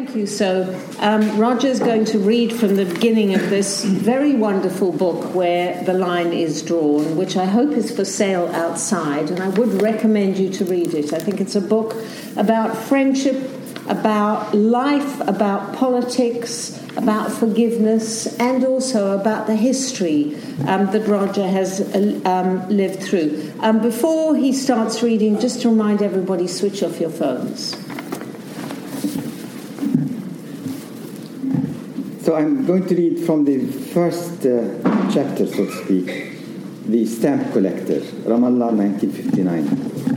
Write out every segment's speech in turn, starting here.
Thank you. So Roger's going to read from the beginning of this very wonderful book where the line is drawn, which I hope is for sale outside, and I would recommend you to read it. I think it's a book about friendship, about life, about politics, about forgiveness, and also about the history that Roger has lived through. Before he starts reading, just to remind everybody, switch off your phones. So I'm going to read from the first chapter, so to speak, The Stamp Collector, Ramallah, 1959.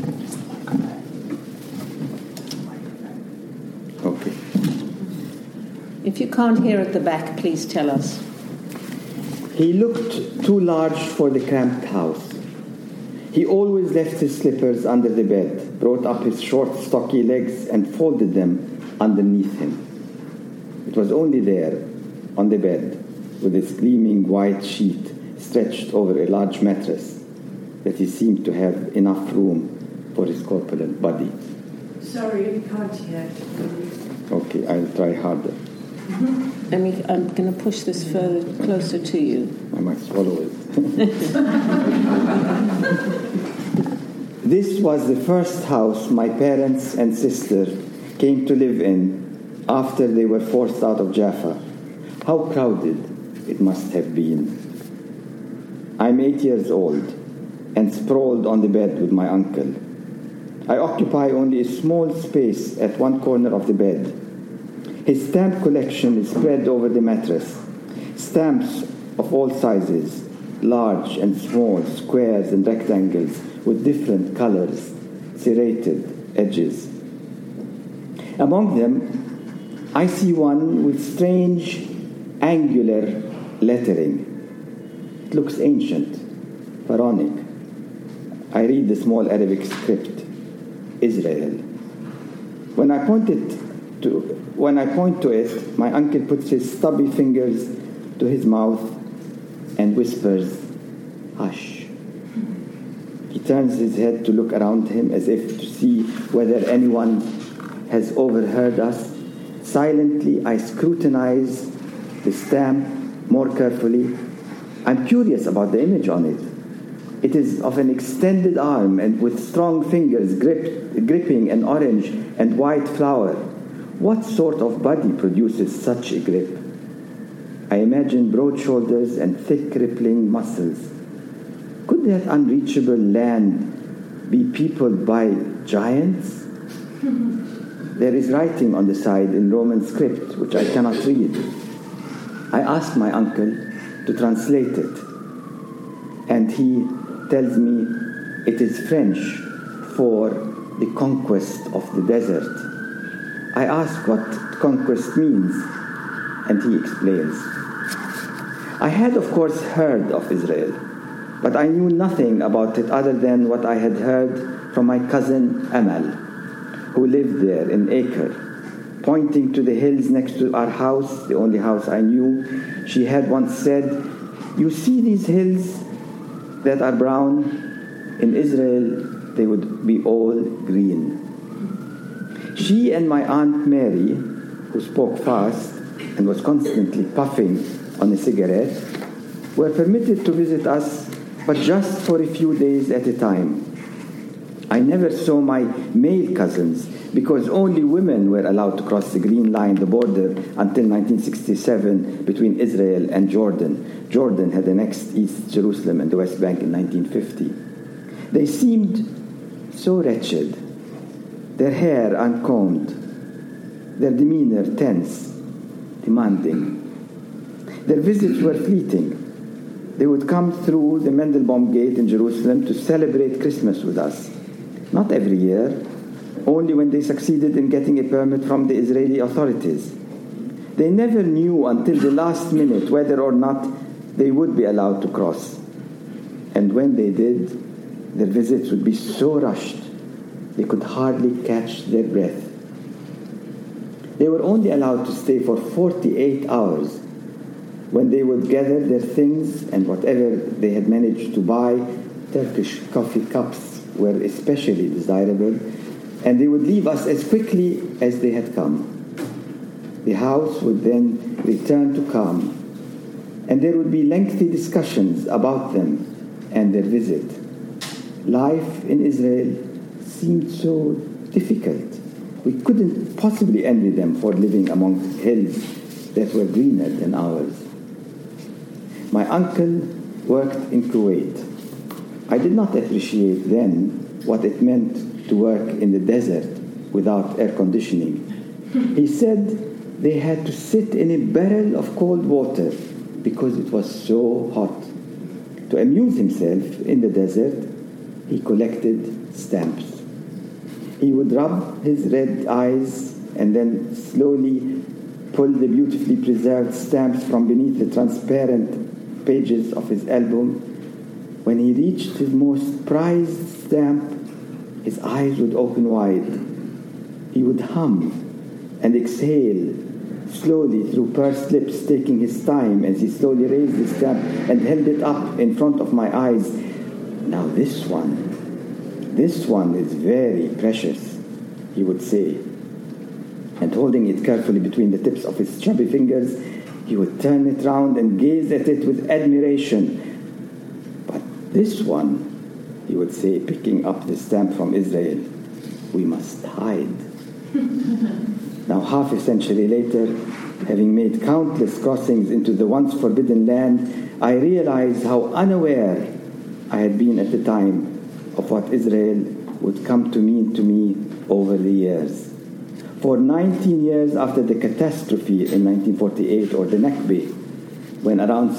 Okay. If you can't hear at the back, please tell us. He looked too large for the cramped house. He always left his slippers under the bed, brought up his short, stocky legs, and folded them underneath him. It was only there, on the bed, with its gleaming white sheet stretched over a large mattress, that he seemed to have enough room for his corpulent body. Sorry, we can't hear. Okay, I'll try harder. I'm going to push this further closer to you. I might swallow it. This was the first house my parents and sister came to live in after they were forced out of Jaffa. How crowded it must have been. I'm 8 years old and sprawled on the bed with my uncle. I occupy only a small space at one corner of the bed. His stamp collection is spread over the mattress. Stamps of all sizes, large and small, squares and rectangles with different colors, serrated edges. Among them, I see one with strange angular lettering. It looks ancient, pharaonic. I read the small Arabic script, Israel. When I point to it, my uncle puts his stubby fingers to his mouth and whispers, "Hush." He turns his head to look around him as if to see whether anyone has overheard us. Silently, I scrutinize the stamp more carefully. I'm curious about the image on it. It is of an extended arm and with strong fingers gripping an orange and white flower. What sort of body produces such a grip? I imagine broad shoulders and thick rippling muscles. Could that unreachable land be peopled by giants? There is writing on the side in Roman script, which I cannot read. I ask my uncle to translate it, and he tells me it is French for the conquest of the desert. I ask what conquest means, and he explains. I had, of course, heard of Israel, but I knew nothing about it other than what I had heard from my cousin Amal, who lived there in Acre. Pointing to the hills next to our house, the only house I knew, she had once said, "You see these hills that are brown? In Israel, they would be all green." She and my Aunt Mary, who spoke fast and was constantly puffing on a cigarette, were permitted to visit us, but just for a few days at a time. I never saw my male cousins because only women were allowed to cross the green line, the border, until 1967 between Israel and Jordan. Jordan had annexed East Jerusalem and the West Bank in 1950. They seemed so wretched, their hair uncombed, their demeanor tense, demanding. Their visits were fleeting. They would come through the Mendelbaum Gate in Jerusalem to celebrate Christmas with us. Not every year, only when they succeeded in getting a permit from the Israeli authorities. They never knew until the last minute whether or not they would be allowed to cross. And when they did, their visits would be so rushed, they could hardly catch their breath. They were only allowed to stay for 48 hours, when they would gather their things and whatever they had managed to buy. Turkish coffee cups were especially desirable, and they would leave us as quickly as they had come. The house would then return to calm, and there would be lengthy discussions about them and their visit. Life in Israel seemed so difficult. We couldn't possibly envy them for living among hills that were greener than ours. My uncle worked in Kuwait. I did not appreciate then what it meant to work in the desert without air conditioning. He said they had to sit in a barrel of cold water because it was so hot. To amuse himself in the desert, he collected stamps. He would rub his red eyes and then slowly pull the beautifully preserved stamps from beneath the transparent pages of his album. When he reached his most prized stamp, his eyes would open wide. He would hum and exhale slowly through pursed lips, taking his time as he slowly raised the stamp and held it up in front of my eyes. Now this one is very precious, he would say. And holding it carefully between the tips of his chubby fingers, he would turn it round and gaze at it with admiration. But this one, he would say, picking up the stamp from Israel, we must hide. Now, half a century later, having made countless crossings into the once forbidden land, I realized how unaware I had been at the time of what Israel would come to mean to me over the years. For 19 years after the catastrophe in 1948, or the Nakba, when around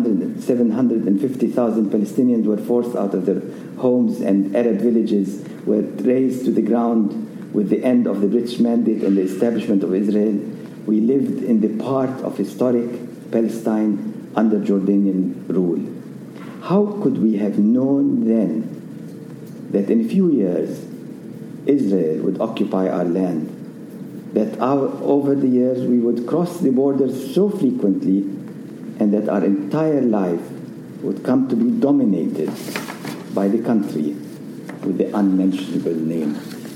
750,000 Palestinians were forced out of their homes and Arab villages were razed to the ground with the end of the British mandate and the establishment of Israel, we lived in the part of historic Palestine under Jordanian rule. How could we have known then that in a few years Israel would occupy our land, that over the years we would cross the borders so frequently, and that our entire life would come to be dominated by the country with the unmentionable name?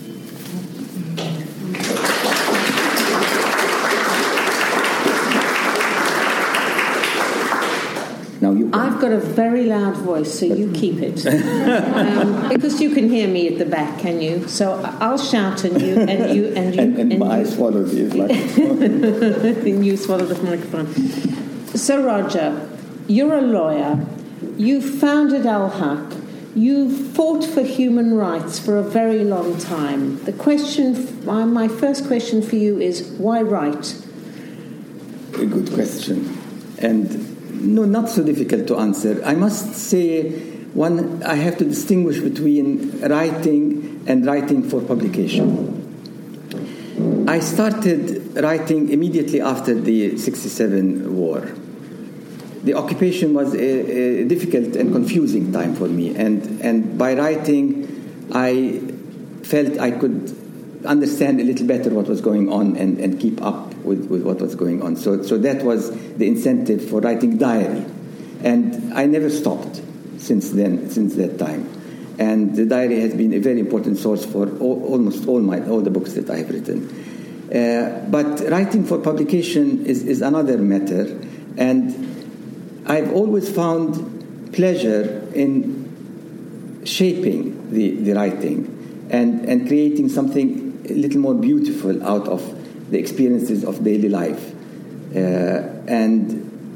I've got a very loud voice, so you keep it. Because you can hear me at the back, can you? So I'll shout and you... And I swallow the microphone. And you swallow the microphone. So, Roger, you're a lawyer. You founded Al-Haq. You fought for human rights for a very long time. My first question for you is, why write? A good question. And... no, not so difficult to answer. I must say, I have to distinguish between writing and writing for publication. I started writing immediately after the 1967 war. The occupation was a difficult and confusing time for me, and by writing, I felt I could understand a little better what was going on and keep up with what was going on. So that was the incentive for writing diary. And I never stopped since that time. And the diary has been a very important source for almost all the books that I have written. But writing for publication is another matter. And I've always found pleasure in shaping the writing and creating something a little more beautiful out of the experiences of daily life, and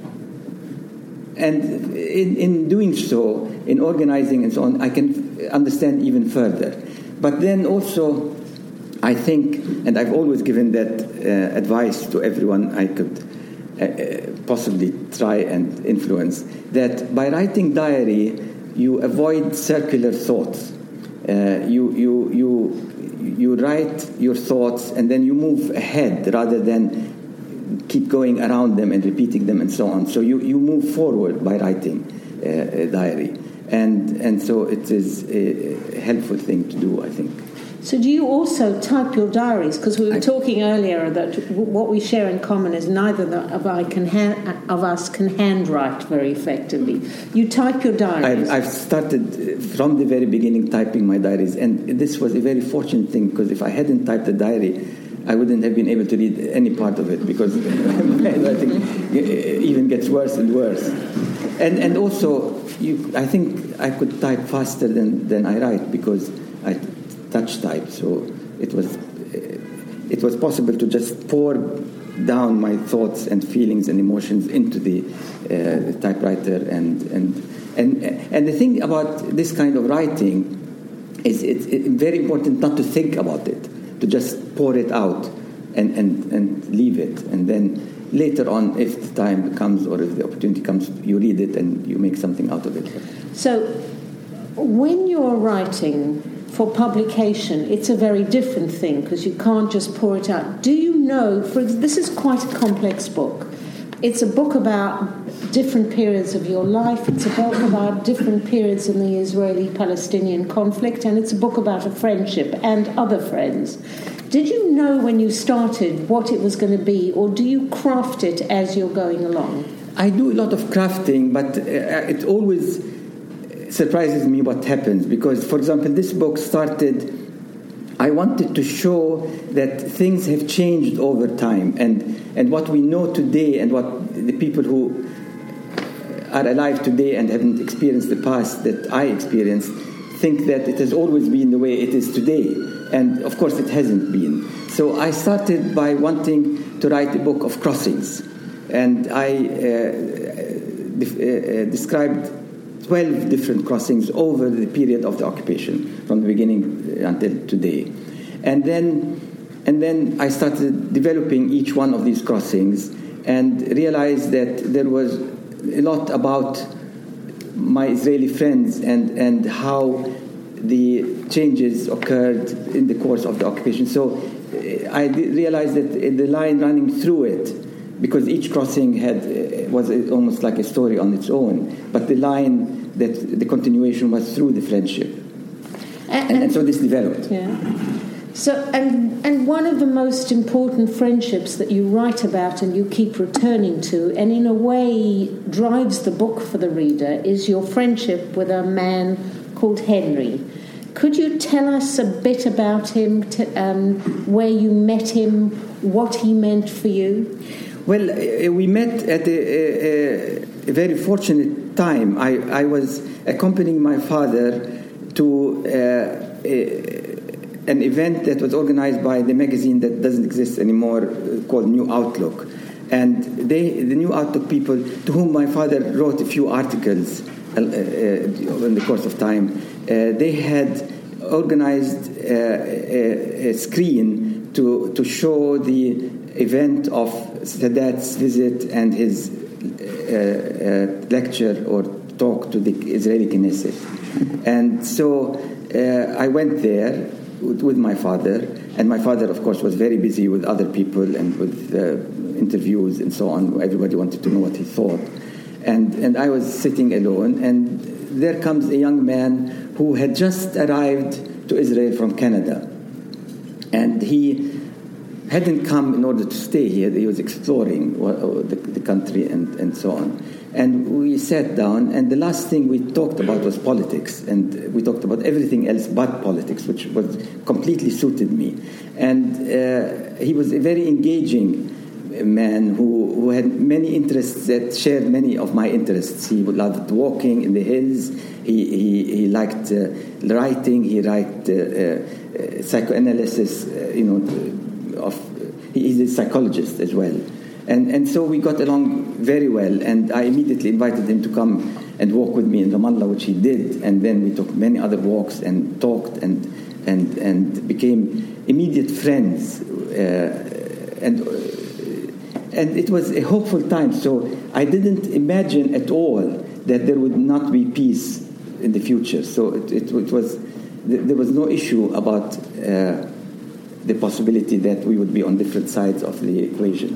in doing so, in organizing and so on, I can understand even further. But then also, I think, and I've always given that advice to everyone I could possibly try and influence, that by writing diary, you avoid circular thoughts. You write your thoughts and then you move ahead rather than keep going around them and repeating them and so on. So you move forward by writing a diary. And so it is a helpful thing to do, I think. So do you also type your diaries? Because we were talking earlier that what we share in common is neither of us can handwrite very effectively. You type your diaries. I've started from the very beginning typing my diaries, and this was a very fortunate thing, because if I hadn't typed a diary, I wouldn't have been able to read any part of it because my writing even gets worse and worse. And also, I think I could type faster than I write because I touch type. So it was possible to just pour down my thoughts and feelings and emotions into the typewriter. And the thing about this kind of writing is it's very important not to think about it, to just pour it out and leave it. And then later on, if the time comes or if the opportunity comes, you read it and you make something out of it. So when you're writing for publication, it's a very different thing because you can't just pour it out. Do you know, this is quite a complex book. It's a book about different periods of your life. It's a book about different periods in the Israeli-Palestinian conflict, and it's a book about a friendship and other friends. Did you know when you started what it was going to be, or do you craft it as you're going along? I do a lot of crafting, but it always surprises me what happens. Because, for example, this book started, I wanted to show that things have changed over time, and what we know today and what the people who are alive today and haven't experienced the past that I experienced think that it has always been the way it is today. And, of course, it hasn't been. So I started by wanting to write a book of crossings. And I described 12 different crossings over the period of the occupation, from the beginning until today. And then I started developing each one of these crossings and realized that there was a lot about my Israeli friends and how the changes occurred in the course of the occupation. So I realized that the line running through it, because each crossing was almost like a story on its own, but the line, that the continuation was through the friendship. And so this developed. Yeah. So, and one of the most important friendships that you write about and you keep returning to, and in a way drives the book for the reader, is your friendship with a man called Henry. Could you tell us a bit about him, where you met him, what he meant for you? Well, we met at a very fortunate time. I was accompanying my father to an event that was organized by the magazine that doesn't exist anymore called New Outlook. And the New Outlook people, to whom my father wrote a few articles in the course of time, they had organized a screen to show the event of Sadat's visit and his lecture or talk to the Israeli Knesset. And so I went there with my father, and my father, of course, was very busy with other people and with interviews and so on. Everybody wanted to know what he thought. And I was sitting alone, and there comes a young man who had just arrived to Israel from Canada. And he hadn't come in order to stay here. He was exploring the country and so on. And we sat down, and the last thing we talked about was politics. And we talked about everything else but politics, which was completely suited me. And he was a very engaging man who had many interests that shared many of my interests. He loved walking in the hills. He liked writing. He liked psychoanalysis. He's a psychologist as well. And so we got along very well. And I immediately invited him to come and walk with me in Ramallah, which he did. And then we took many other walks and talked and became immediate friends. And it was a hopeful time. So I didn't imagine at all that there would not be peace in the future. So it was there was no issue about the possibility that we would be on different sides of the equation.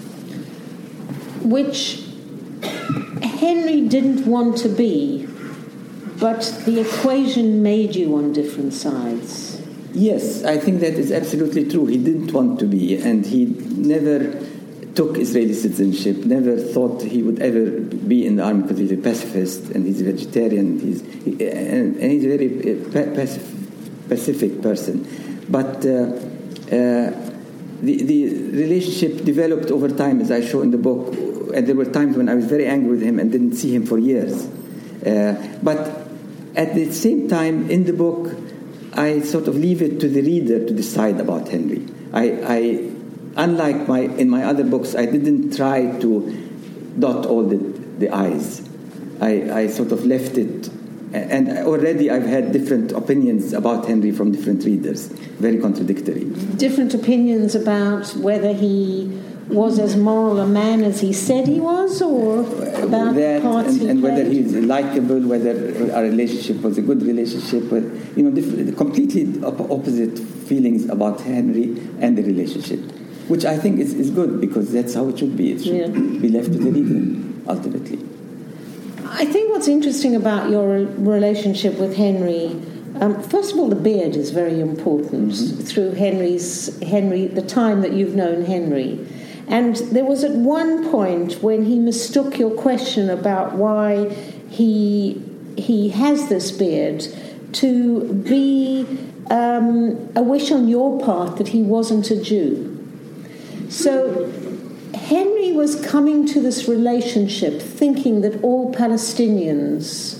Which Henry didn't want to be, but the equation made you on different sides. Yes, I think that is absolutely true. He didn't want to be, and he never took Israeli citizenship, never thought he would ever be in the army because he's a pacifist and he's a vegetarian. He's a very pacific person. But the relationship developed over time, as I show in the book, and there were times when I was very angry with him and didn't see him for years. But at the same time, in the book, I sort of leave it to the reader to decide about Henry. Unlike in my other books, I didn't try to dot all the I's. I sort of left it, and already I've had different opinions about Henry from different readers, very contradictory. Different opinions about whether he was as moral a man as he said he was, or about that, parts and whether he's likable, whether our relationship was a good relationship, but completely opposite feelings about Henry and the relationship, which I think is good, because that's how it should be. It should be left to the reader ultimately. I think what's interesting about your relationship with Henry, first of all, the beard is very important through the time that you've known Henry. And there was at one point when he mistook your question about why he has this beard to be a wish on your part that he wasn't a Jew. So Henry was coming to this relationship thinking that all Palestinians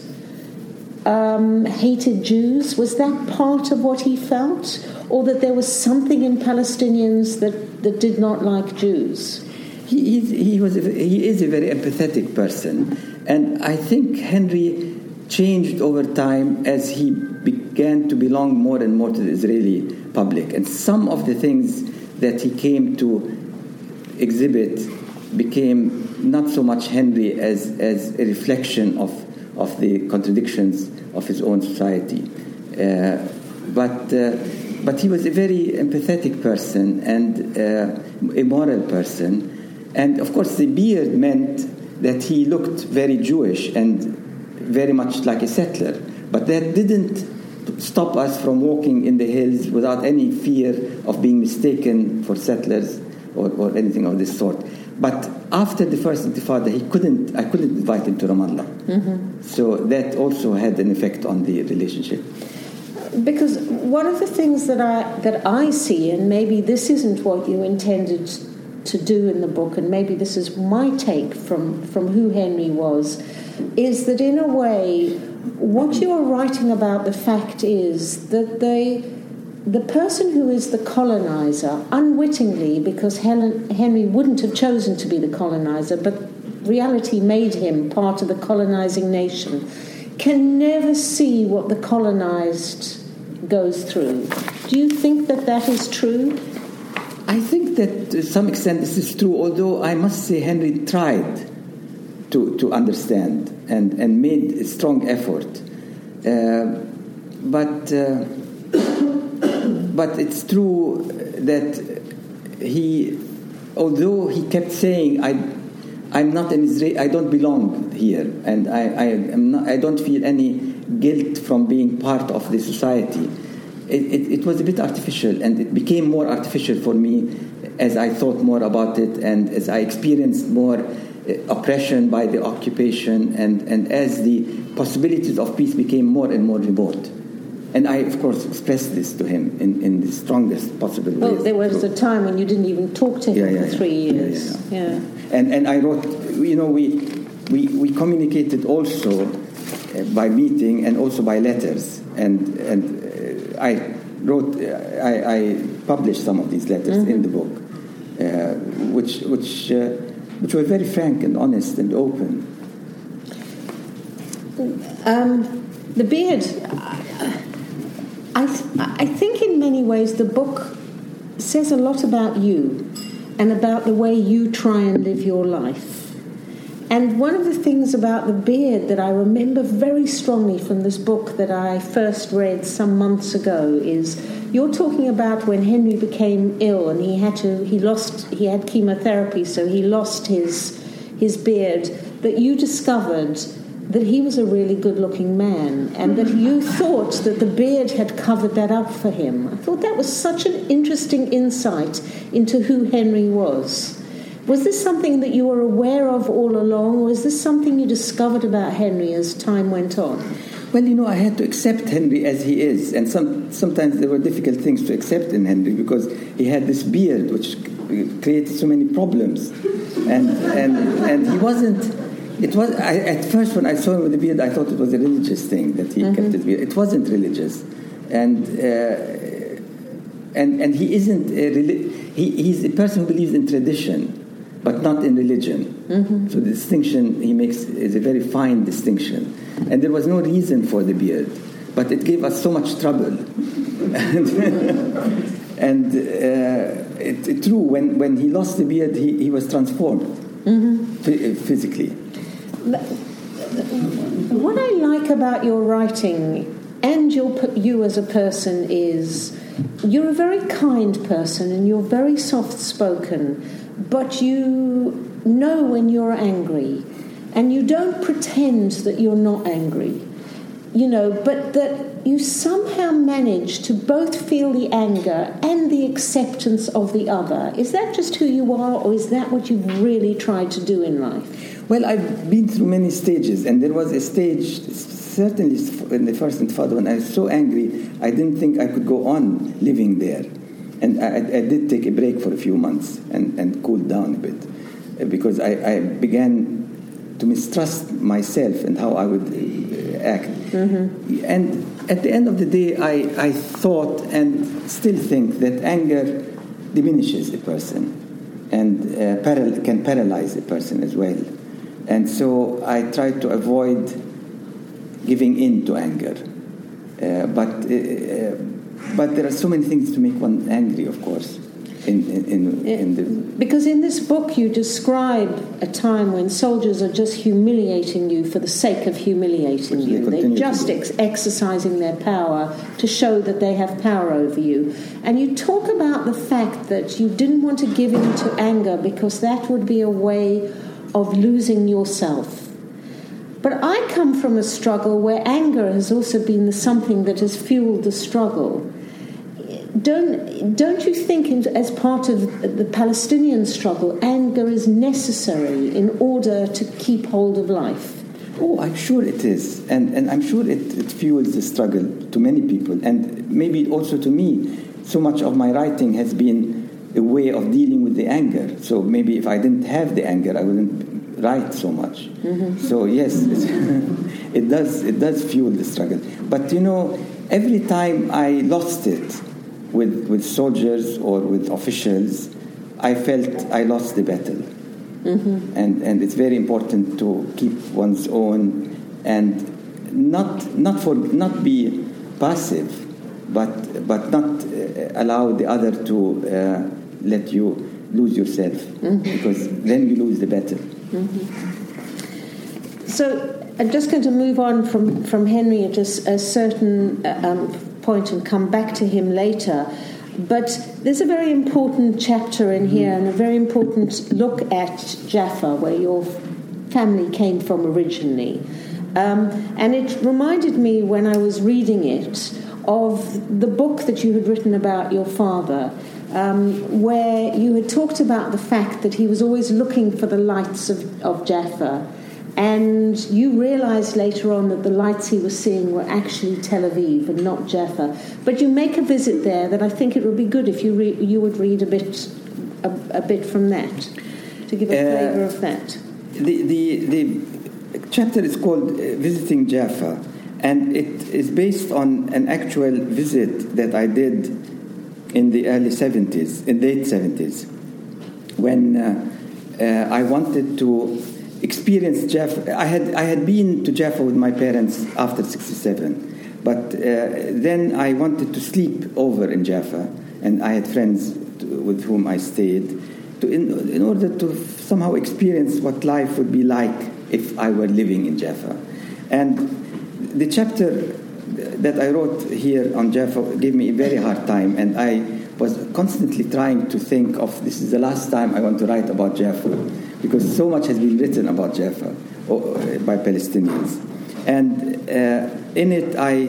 hated Jews. Was that part of what he felt? Or that there was something in Palestinians that did not like Jews? He is a very empathetic person. And I think Henry changed over time as he began to belong more and more to the Israeli public. And some of the things that he came to exhibit became not so much Henry as a reflection of the contradictions of his own society. But he was a very empathetic person and a moral person. And of course the beard meant that he looked very Jewish and very much like a settler. But that didn't stop us from walking in the hills without any fear of being mistaken for settlers or anything of this sort. But after the first Intifada, I couldn't invite him to Ramallah. Mm-hmm. So that also had an effect on the relationship. Because one of the things that I see, and maybe this isn't what you intended to do in the book, and maybe this is my take from who Henry was, is that in a way, what you are writing about, the fact is that the person who is the colonizer, unwittingly, because Henry wouldn't have chosen to be the colonizer, but reality made him part of the colonizing nation, can never see what the colonized goes through. Do you think that is true? I think that to some extent this is true, although I must say Henry tried to understand and made a strong effort. But it's true that although he kept saying, I'm not an Israeli, I don't belong here, and I don't feel any guilt from being part of the society. It was a bit artificial, and it became more artificial for me as I thought more about it and as I experienced more oppression by the occupation and as the possibilities of peace became more and more remote. And I, of course, expressed this to him in the strongest possible way. Well, there was a time when you didn't even talk to him for 3 years. Yeah. And I wrote, we communicated also by meeting and also by letters. And I published some of these letters in the book, which were very frank and honest and open. The beard. I think in many ways the book says a lot about you and about the way you try and live your life. And one of the things about the beard that I remember very strongly from this book that I first read some months ago is you're talking about when Henry became ill and he had chemotherapy, so he lost his beard, that you discovered that he was a really good-looking man and that you thought that the beard had covered that up for him. I thought that was such an interesting insight into who Henry was. Was this something that you were aware of all along, or is this something you discovered about Henry as time went on? Well, I had to accept Henry as he is, and sometimes there were difficult things to accept in Henry because he had this beard which created so many problems, and he wasn't. At first when I saw him with the beard, I thought it was a religious thing that he kept his beard. It wasn't religious, and he isn't. He's a person who believes in tradition, but not in religion. So the distinction he makes is a very fine distinction. And there was no reason for the beard, but it gave us so much trouble. and it's true, when he lost the beard, he was transformed physically. What I like about your writing and you as a person is you're a very kind person and you're very soft-spoken, but you know when you're angry, and you don't pretend that you're not angry, but that you somehow manage to both feel the anger and the acceptance of the other. Is that just who you are, or is that what you've really tried to do in life? Well, I've been through many stages, and there was a stage, certainly in the first intifada, when I was so angry, I didn't think I could go on living there. And I did take a break for a few months and cooled down a bit, because I began to mistrust myself and how I would act. And at the end of the day, I thought and still think that anger diminishes a person and can paralyze a person as well. And so I tried to avoid giving in to anger. But there are so many things to make one angry, of course. Because in this book you describe a time when soldiers are just humiliating you for the sake of humiliating you. They're just exercising their power to show that they have power over you. And you talk about the fact that you didn't want to give in to anger because that would be a way of losing yourself. But I come from a struggle where anger has also been something that has fueled the struggle. Don't you think, as part of the Palestinian struggle, anger is necessary in order to keep hold of life? Oh, I'm sure it is. And I'm sure it fuels the struggle to many people. And maybe also to me, so much of my writing has been a way of dealing with the anger. So maybe if I didn't have the anger, I wouldn't write so much. So yes, it does fuel the struggle. But every time I lost it with soldiers or with officials, I felt I lost the battle. And it's very important to keep one's own and not be passive, but not allow the other to let you lose yourself, because then you lose the battle. So I'm just going to move on from Henry at a certain point and come back to him later. But there's a very important chapter in here and a very important look at Jaffa, where your family came from originally. And it reminded me, when I was reading it, of the book that you had written about your father, where you had talked about the fact that he was always looking for the lights of Jaffa. And you realized later on that the lights he was seeing were actually Tel Aviv and not Jaffa. But you make a visit there that I think it would be good if you would read a bit from that, to give a flavour of that. The chapter is called Visiting Jaffa, and it is based on an actual visit that I did in the late 70s, when I wanted to experience Jaffa. I had been to Jaffa with my parents after 1967, but then I wanted to sleep over in Jaffa, and I had friends with whom I stayed in order to somehow experience what life would be like if I were living in Jaffa. And the chapter that I wrote here on Jaffa gave me a very hard time, and I was constantly trying to think of, this is the last time I want to write about Jaffa, because so much has been written about Jaffa by Palestinians. And in it I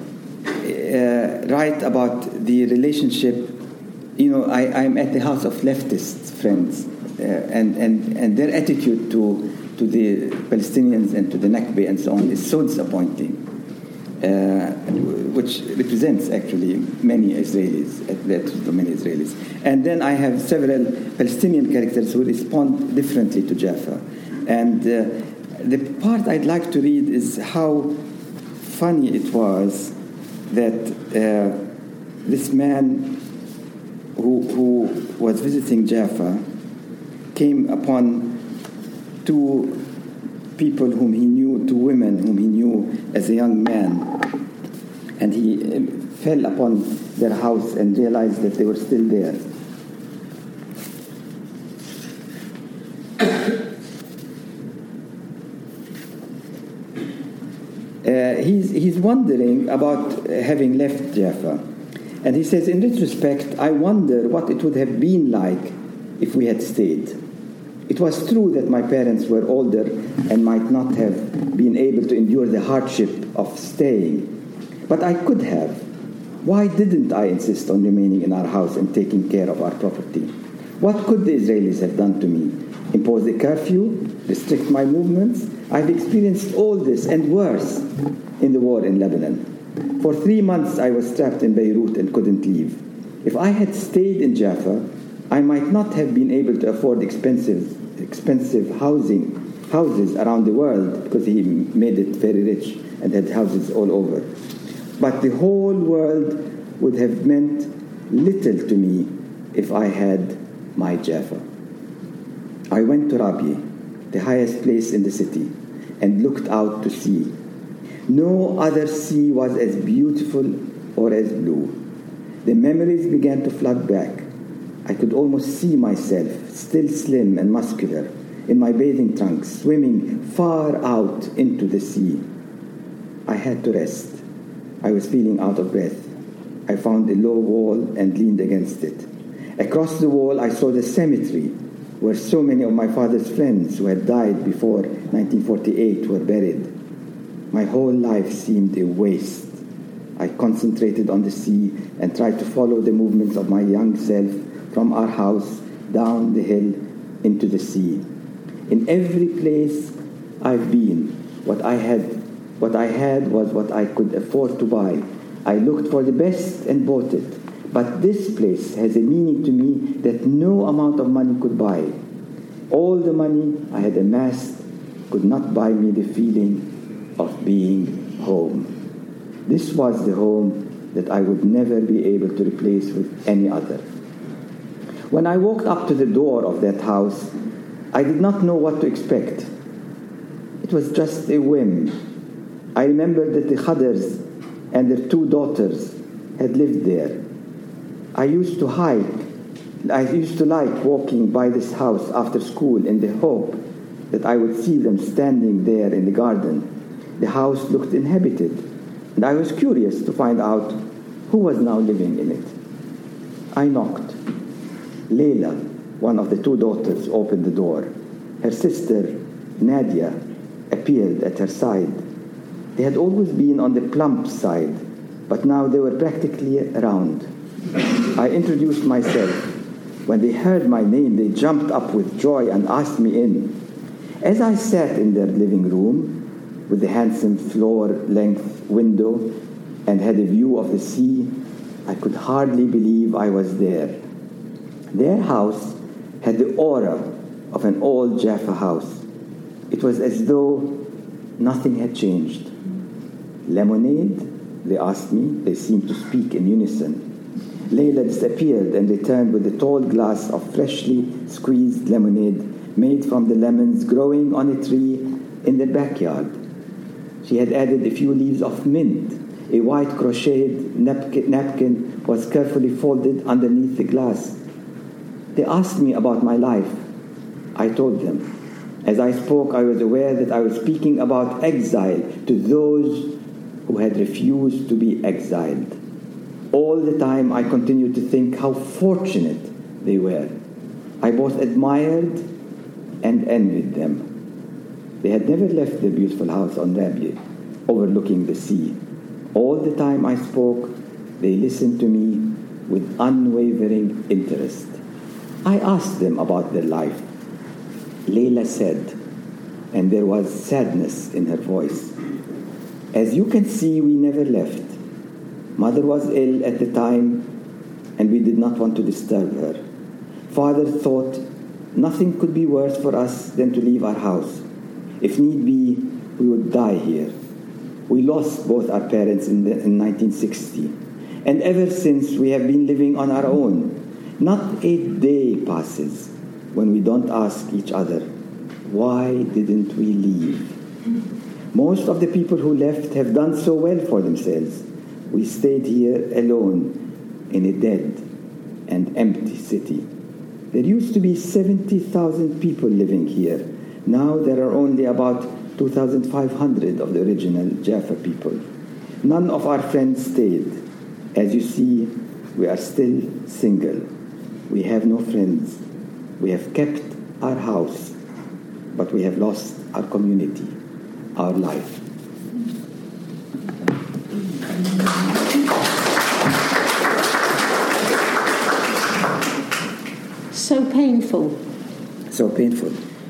write about the relationship. I'm at the house of leftist friends, and their attitude to the Palestinians and to the Nakba and so on is so disappointing. which represents actually many Israelis, And then I have several Palestinian characters who respond differently to Jaffa. And the part I'd like to read is how funny it was that this man who was visiting Jaffa came upon two people whom he knew, two women whom he knew as a young man, and he fell upon their house and realized that they were still there. He's wondering about having left Jaffa, and he says, in retrospect, I wonder what it would have been like if we had stayed. It was true that my parents were older and might not have been able to endure the hardship of staying. But I could have. Why didn't I insist on remaining in our house and taking care of our property? What could the Israelis have done to me? Impose a curfew? Restrict my movements? I've experienced all this and worse in the war in Lebanon. For 3 months I was trapped in Beirut and couldn't leave. If I had stayed in Jaffa, I might not have been able to afford expensive houses around the world, because he made it very rich and had houses all over. But the whole world would have meant little to me if I had my Jaffa. I went to Rabie, the highest place in the city, and looked out to sea. No other sea was as beautiful or as blue. The memories began to flood back. I could almost see myself, still slim and muscular, in my bathing trunks, swimming far out into the sea. I had to rest. I was feeling out of breath. I found a low wall and leaned against it. Across the wall, I saw the cemetery where so many of my father's friends who had died before 1948 were buried. My whole life seemed a waste. I concentrated on the sea and tried to follow the movements of my young self from our house down the hill into the sea. In every place I've been, what I had was what I could afford to buy. I looked for the best and bought it. But this place has a meaning to me that no amount of money could buy. All the money I had amassed could not buy me the feeling of being home. This was the home that I would never be able to replace with any other. When I walked up to the door of that house, I did not know what to expect. It was just a whim. I remembered that the Khadrs and their 2 daughters had lived there. I used to like walking by this house after school in the hope that I would see them standing there in the garden. The house looked inhabited, and I was curious to find out who was now living in it. I knocked. Leila, one of the 2 daughters, opened the door. Her sister, Nadia, appeared at her side. They had always been on the plump side, but now they were practically round. I introduced myself. When they heard my name, they jumped up with joy and asked me in. As I sat in their living room, with the handsome floor-length window and had a view of the sea, I could hardly believe I was there. Their house had the aura of an old Jaffa house. It was as though nothing had changed. Lemonade? They asked me. They seemed to speak in unison. Leila disappeared and returned with a tall glass of freshly squeezed lemonade made from the lemons growing on a tree in the backyard. She had added a few leaves of mint. A white crocheted napkin was carefully folded underneath the glass. They asked me about my life. I told them. As I spoke, I was aware that I was speaking about exile to those who had refused to be exiled. All the time I continued to think how fortunate they were. I both admired and envied them. They had never left their beautiful house on Rabie, overlooking the sea. All the time I spoke, they listened to me with unwavering interest. I asked them about their life. Leila said, and there was sadness in her voice, As you can see, we never left. Mother was ill at the time, and we did not want to disturb her. Father thought nothing could be worse for us than to leave our house. If need be, we would die here. We lost both our parents in 1960, and ever since we have been living on our own. Not a day passes when we don't ask each other, why didn't we leave? Most of the people who left have done so well for themselves. We stayed here alone in a dead and empty city. There used to be 70,000 people living here. Now there are only about 2,500 of the original Jaffa people. None of our friends stayed. As you see, we are still single. We have no friends. We have kept our house, but we have lost our community, our life. So painful. So painful.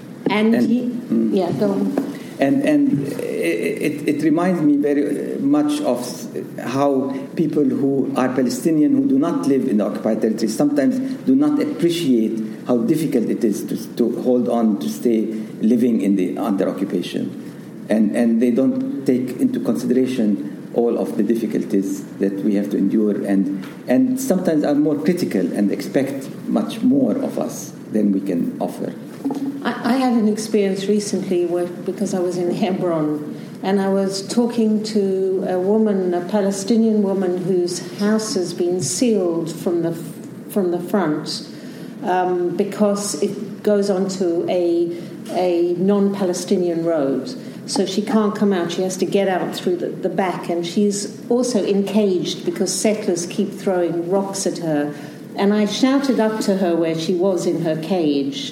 Yeah, go on. And it reminds me very much of how people who are Palestinian who do not live in the occupied territory sometimes do not appreciate how difficult it is to hold on, to stay living under occupation. And they don't take into consideration all of the difficulties that we have to endure and sometimes are more critical and expect much more of us than we can offer. I had an experience recently because I was in Hebron, and I was talking to a Palestinian woman whose house has been sealed from the front because it goes onto a non-Palestinian road. So she can't come out. She has to get out through the back, and she's also encaged because settlers keep throwing rocks at her. And I shouted up to her where she was in her cage,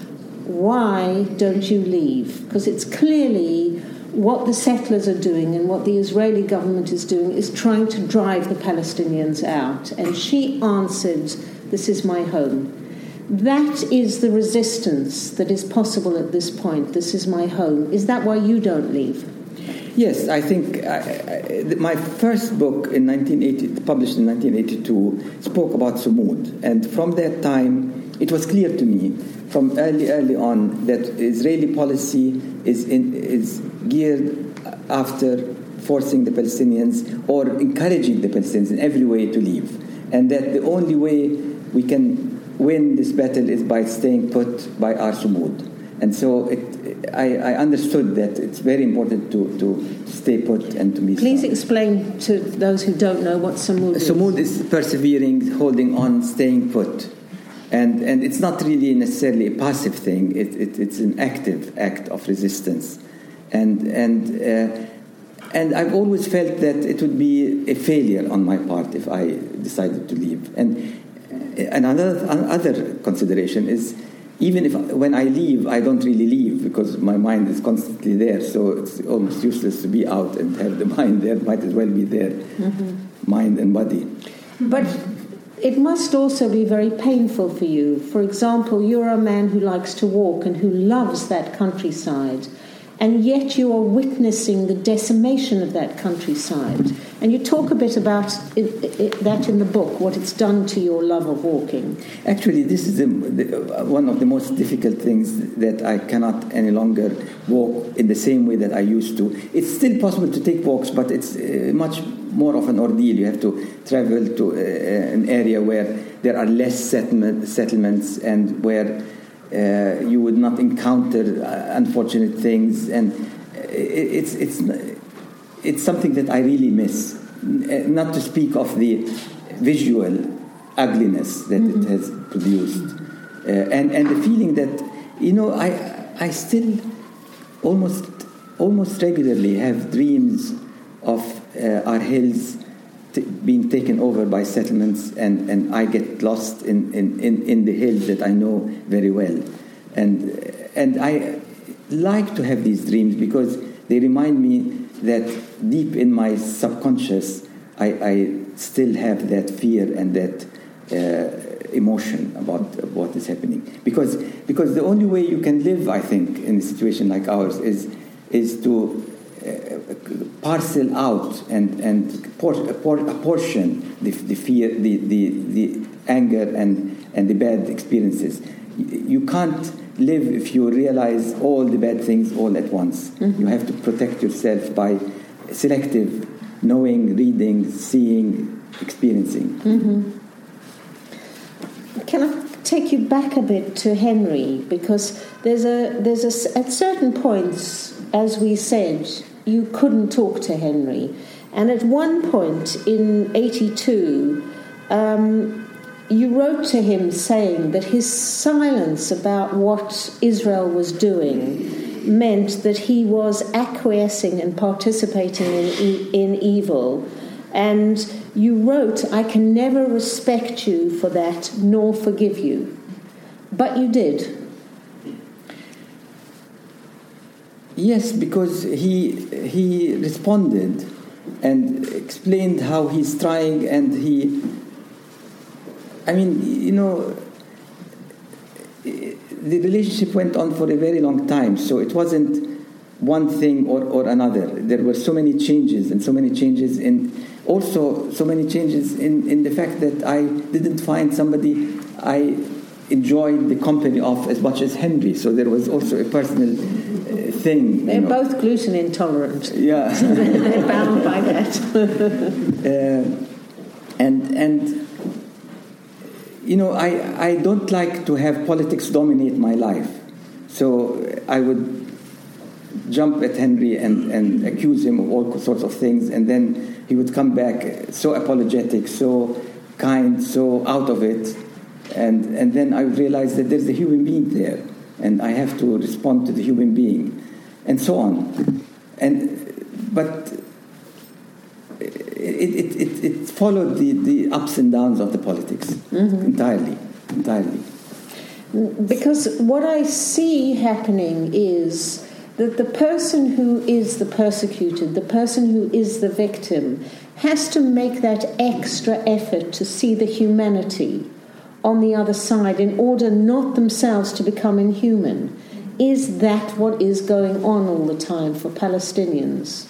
why don't you leave? Because it's clearly what the settlers are doing and what the Israeli government is doing is trying to drive the Palestinians out. And she answered, this is my home. That is the resistance that is possible at this point. This is my home. Is that why you don't leave? Yes, I think my first book published in 1982, spoke about Sumud. And from that time, it was clear to me from early on that Israeli policy is geared after forcing the Palestinians or encouraging the Palestinians in every way to leave. And that the only way we can win this battle is by staying put by our Sumud. And so I understood that it's very important to stay put and to be Please strong. explain to those who don't know what Sumud is. Sumud is persevering, holding on, staying put. And it's not really necessarily a passive thing. It's an active act of resistance. And I've always felt that it would be a failure on my part if I decided to leave. And another consideration is, even when I leave, I don't really leave because my mind is constantly there. So it's almost useless to be out and have the mind there. Might as well be there, mind and body. But it must also be very painful for you. For example, you're a man who likes to walk and who loves that countryside, and yet you are witnessing the decimation of that countryside. And you talk a bit about that in the book, what it's done to your love of walking. Actually, this is one of the most difficult things, that I cannot any longer walk in the same way that I used to. It's still possible to take walks, but it's much more of an ordeal. You have to travel to an area where there are less settlements and where you would not encounter unfortunate things, and it's something that I really miss. Not to speak of the visual ugliness that it has produced, and the feeling that I still almost regularly have dreams of our hills being taken over by settlements, and I get lost in the hills that I know very well, and I like to have these dreams because they remind me that deep in my subconscious I still have that fear and that emotion about what is happening, because the only way you can live, I think, in a situation like ours is to parcel out and apportion the fear, the anger, and the bad experiences. You can't live if you realize all the bad things all at once. Mm-hmm. You have to protect yourself by selective knowing, reading, seeing, experiencing. Mm-hmm. Can I take you back a bit to Henry? Because there's at certain points, as we said, you couldn't talk to Henry. And at one point in 82, you wrote to him saying that his silence about what Israel was doing meant that he was acquiescing and participating in evil. And you wrote, "I can never respect you for that, nor forgive you." But you did. Yes, because he responded and explained how he's trying, and the relationship went on for a very long time, so it wasn't one thing or another. There were so many changes in the fact that I didn't find somebody I enjoyed the company of as much as Henry, so there was also a personal thing. They're both gluten intolerant. Yeah. So they're bound by that. I don't like to have politics dominate my life. So I would jump at Henry and accuse him of all sorts of things, and then he would come back so apologetic, so kind, so out of it. And then I would realize that there's a human being there, and I have to respond to the human being, and so on. But it followed the ups and downs of the politics. Mm-hmm. entirely. Because what I see happening is that the person who is the persecuted, the person who is the victim, has to make that extra effort to see the humanity on the other side in order not themselves to become inhuman. Is that what is going on all the time for Palestinians?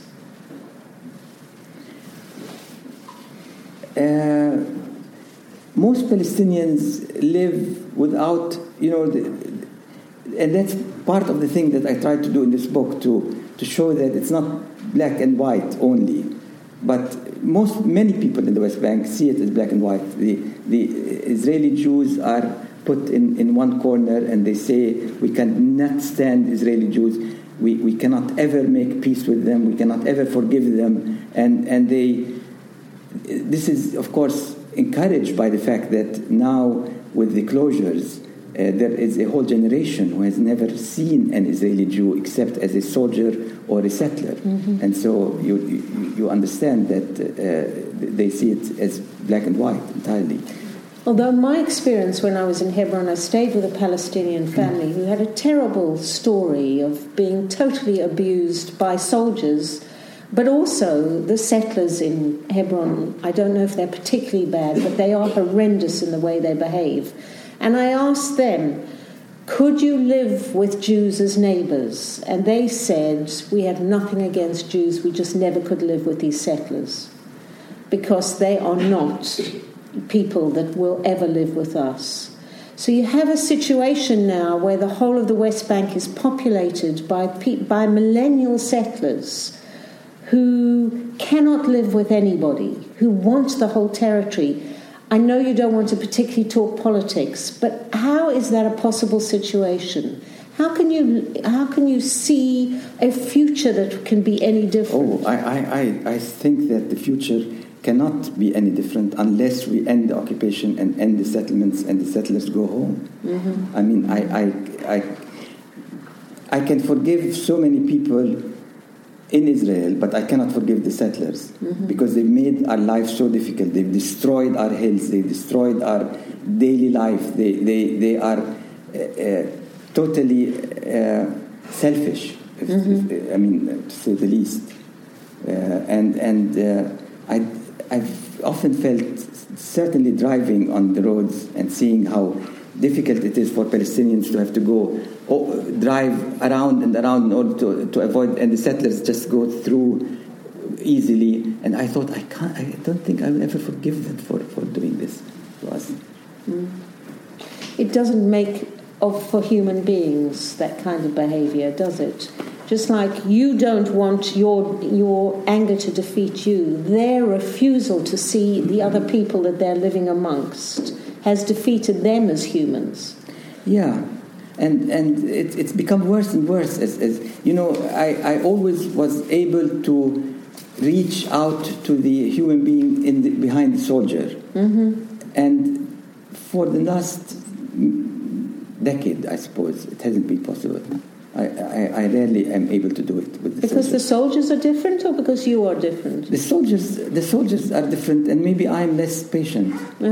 Most Palestinians live without, and that's part of the thing that I try to do in this book, to show that it's not black and white only, but many people in the West Bank see it as black and white. The Israeli Jews are put in one corner, and they say we cannot stand Israeli Jews. We cannot ever make peace with them. We cannot ever forgive them. And this is, of course, encouraged by the fact that now with the closures, there is a whole generation who has never seen an Israeli Jew except as a soldier or a settler. Mm-hmm. And so you understand that they see it as black and white entirely. Although my experience when I was in Hebron, I stayed with a Palestinian family who had a terrible story of being totally abused by soldiers, but also the settlers in Hebron. I don't know if they're particularly bad, but they are horrendous in the way they behave. And I asked them, could you live with Jews as neighbours? And they said, we have nothing against Jews, we just never could live with these settlers, because they are not people that will ever live with us. So you have a situation now where the whole of the West Bank is populated by millennial settlers who cannot live with anybody, who want the whole territory. I know you don't want to particularly talk politics, but how is that a possible situation? How can you see a future that can be any different? I think that the future cannot be any different unless we end the occupation and end the settlements and the settlers go home. Mm-hmm. I mean, I can forgive so many people in Israel, but I cannot forgive the settlers, mm-hmm. because they made our life so difficult. They've destroyed our hills. They destroyed our daily life. They are totally selfish, mm-hmm. To say the least. I've often felt, certainly driving on the roads and seeing how difficult it is for Palestinians to have to go drive around and around in order to avoid, and the settlers just go through easily. And I thought, I don't think I will ever forgive them for doing this to us. It doesn't make for human beings that kind of behavior, does it? Just like you don't want your anger to defeat you, their refusal to see the other people that they're living amongst has defeated them as humans. Yeah, and it's become worse and worse. As you know, I always was able to reach out to the human being behind the soldier, and for the last decade, I suppose, it hasn't been possible. I rarely am able to do it with the because soldiers. The soldiers are different, or because you are different? The soldiers are different, and maybe I'm less patient.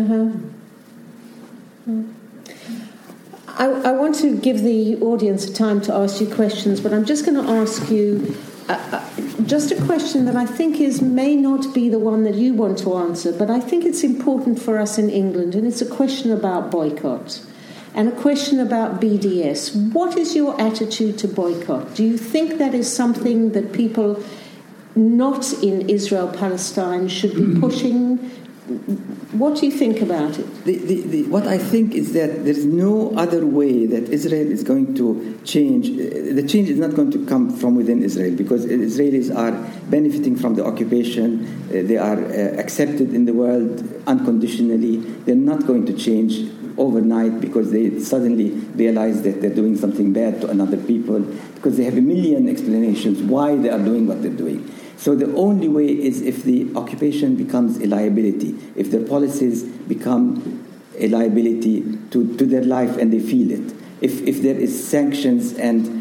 I want to give the audience time to ask you questions, but I'm just going to ask you just a question that I think may not be the one that you want to answer, but I think it's important for us in England, and it's a question about boycott. And a question about BDS. What is your attitude to boycott? Do you think that is something that people not in Israel-Palestine should be pushing? What do you think about it? What I think is that there's no other way that Israel is going to change. The change is not going to come from within Israel, because Israelis are benefiting from the occupation. They are accepted in the world unconditionally. They're not going to change overnight because they suddenly realize that they're doing something bad to another people, because they have a million explanations why they are doing what they're doing. So the only way is if the occupation becomes a liability, if their policies become a liability to their life and they feel it, if there is sanctions and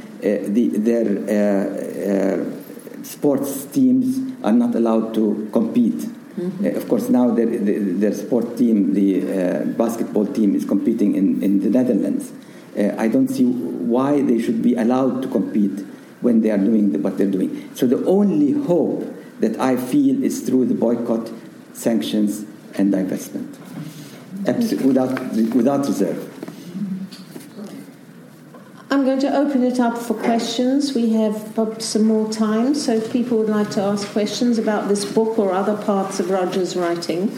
their sports teams are not allowed to compete. Of course, now their sport team, the basketball team, is competing in the Netherlands. I don't see why they should be allowed to compete when they are doing what they're doing. So the only hope that I feel is through the boycott, sanctions, and divestment, without reserve. I'm going to open it up for questions. We have some more time, so if people would like to ask questions about this book or other parts of Roger's writing.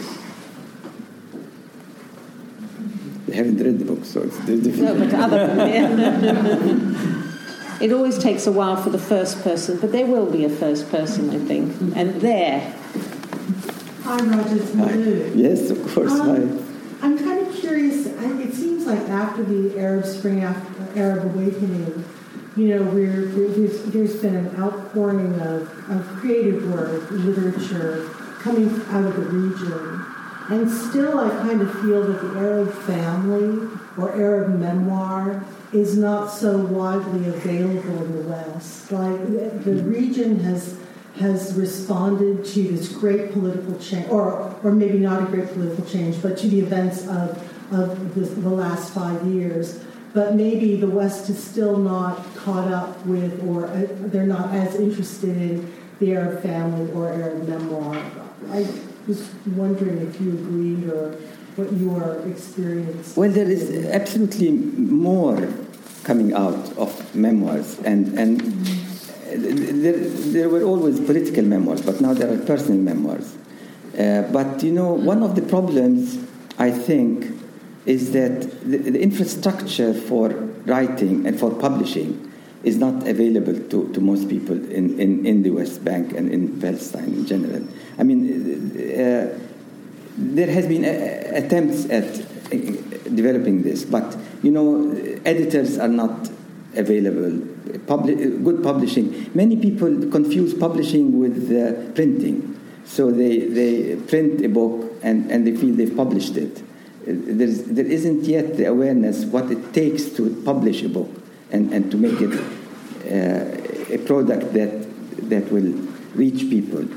They haven't read the book, so it's difficult. No, but other than it always takes a while for the first person, but there will be a first person, I think. And there. Hi, Roger. It's Malou. Yes, of course. Hi. I'm kind of curious. It seems like after the Arab Spring, after Arab Awakening, there's been an outpouring of creative work, literature coming out of the region. And still I kind of feel that the Arab family or Arab memoir is not so widely available in the West. Like the region has responded to this great political change, or maybe not a great political change, but to the events of the last 5 years. But maybe the West is still not caught up with, or they're not as interested in the Arab family or Arab memoir. I was wondering if you agreed or what your experience. Well, there is absolutely more coming out of memoirs, and there were always political memoirs, but now there are personal memoirs. But one of the problems, I think, is that the infrastructure for writing and for publishing is not available to most people in the West Bank and in Palestine in general. I mean, there has been attempts at developing this, but editors are not available. Good publishing. Many people confuse publishing with printing, so they print a book and they feel they've published it. There isn't yet the awareness what it takes to publish a book and to make it a product that will reach people.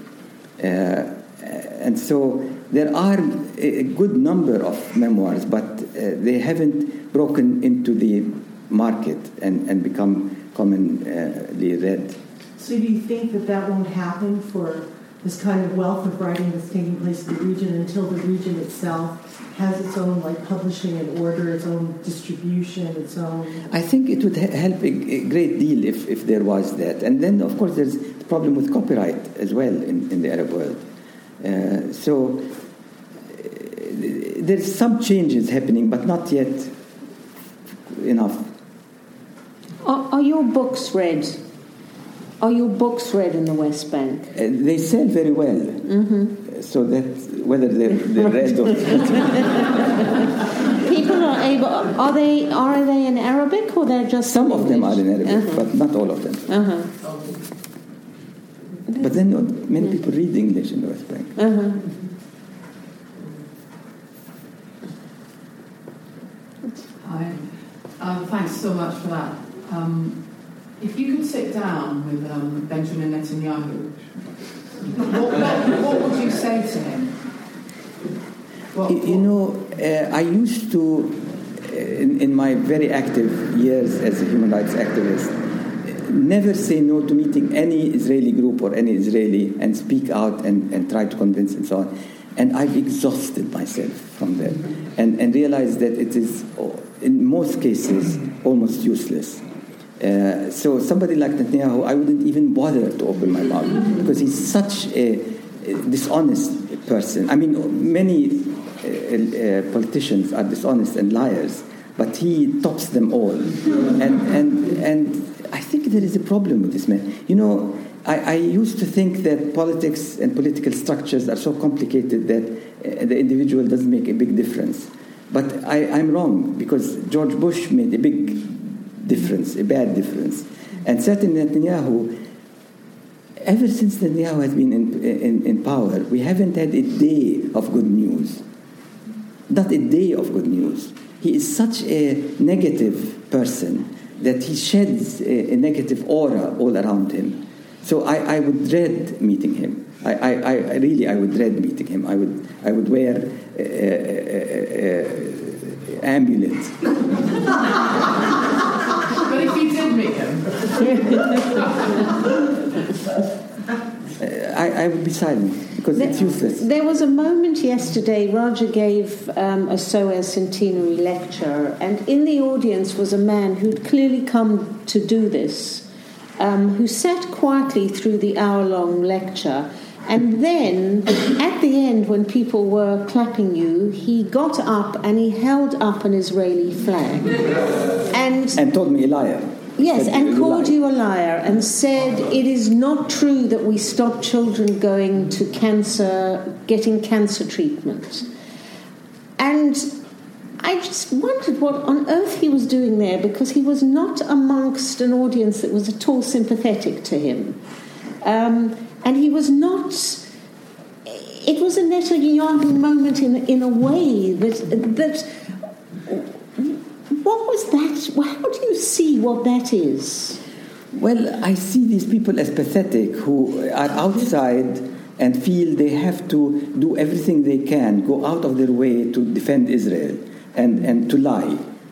And so there are a good number of memoirs, but they haven't broken into the market and become commonly read. So do you think that won't happen for this kind of wealth of writing that's taking place in the region until the region itself has its own publishing and order, its own distribution, its own... I think it would help a great deal if there was that. And then, of course, there's the problem with copyright as well in the Arab world. So there's some changes happening, but not yet enough. Are your books read? Are your books read in the West Bank? They sell very well. Mm-hmm. So that whether they're read or people are able. Are they in Arabic or they're just some of them are in Arabic, but not all of them. But then not many people read English in the West Bank. Hi. Thanks so much for that. If you could sit down with Benjamin Netanyahu, what would you say to him? I used to, in my very active years as a human rights activist, never say no to meeting any Israeli group or any Israeli and speak out and try to convince and so on. And I've exhausted myself from that and realized that it is, in most cases, almost useless. So somebody like Netanyahu, I wouldn't even bother to open my mouth because he's such a dishonest person. I mean, many politicians are dishonest and liars, but he tops them all. And I think there is a problem with this man. I used to think that politics and political structures are so complicated that the individual doesn't make a big difference. But I'm wrong, because George Bush made a big difference, a bad difference. And certainly Netanyahu, ever since Netanyahu has been in power, we haven't had a day of good news. Not a day of good news. He is such a negative person that he sheds a negative aura all around him. So I would dread meeting him. I would dread meeting him. I would wear ambulance. But if you did meet him, I would be silent because it's useless. There was a moment yesterday. Raja gave a SOAS centenary lecture, and in the audience was a man who'd clearly come to do this. Who sat quietly through the hour-long lecture, and then at the end, when people were clapping you, he got up and he held up an Israeli flag and told me a liar. Yes, and called you a liar and said it is not true that we stop children going to getting cancer treatment. And I just wondered what on earth he was doing there, because he was not amongst an audience that was at all sympathetic to him. And he was not... It was a Netanyahu moment in a way that... What was that? How do you see what that is? Well, I see these people as pathetic who are outside and feel they have to do everything they can, go out of their way to defend Israel. And to lie,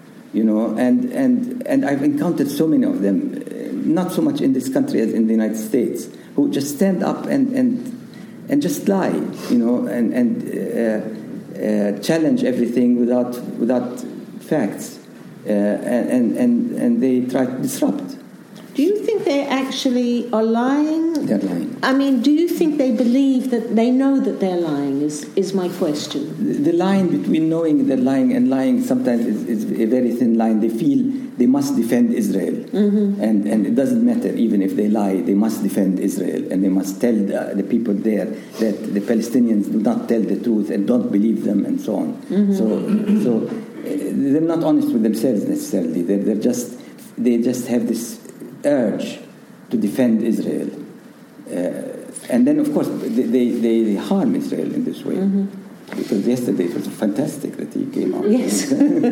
and I've encountered so many of them, not so much in this country as in the United States, who just stand up and just lie, and challenge everything without facts, and they try to disrupt. Do you think they actually are lying? They're lying. I mean, do you think they believe that they know that they're lying is my question. The line between knowing they're lying and lying sometimes is a very thin line. They feel they must defend Israel. Mm-hmm. And it doesn't matter, even if they lie, they must defend Israel. And they must tell the people there that the Palestinians do not tell the truth and don't believe them and so on. Mm-hmm. So they're not honest with themselves necessarily. They just have this urge to defend Israel, and then of course they harm Israel in this way. Mm-hmm. Because yesterday it was fantastic that he came out. Yes.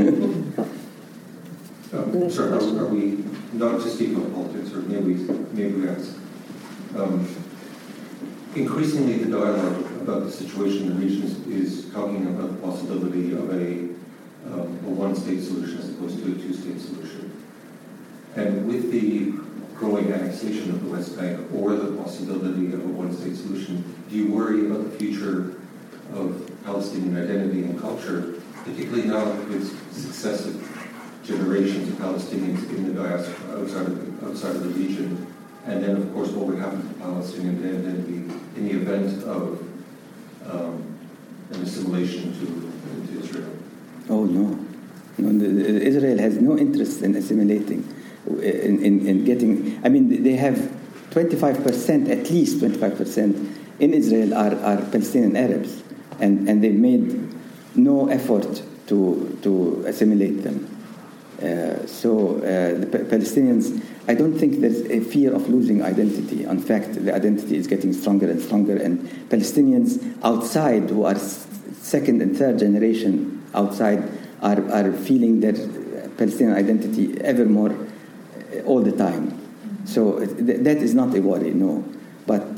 Sorry, are we not just speaking about politics, or maybe that's increasingly the dialogue about the situation in the region is talking about the possibility of a one-state solution as opposed to a two-state solution. And with the growing annexation of the West Bank or the possibility of a one-state solution, do you worry about the future of Palestinian identity and culture, particularly now with successive generations of Palestinians in the diaspora outside of the region, and then, of course, what would happen to Palestinian identity in the event of an assimilation into Israel? Oh, no. Israel has no interest in assimilating, in getting... I mean, they have 25%, at least 25% in Israel are Palestinian Arabs, and they've made no effort to assimilate them. The Palestinians, I don't think there's a fear of losing identity. In fact, the identity is getting stronger and stronger, and Palestinians outside, who are second and third generation outside, are feeling their Palestinian identity ever more all the time. So that is not a worry, no. But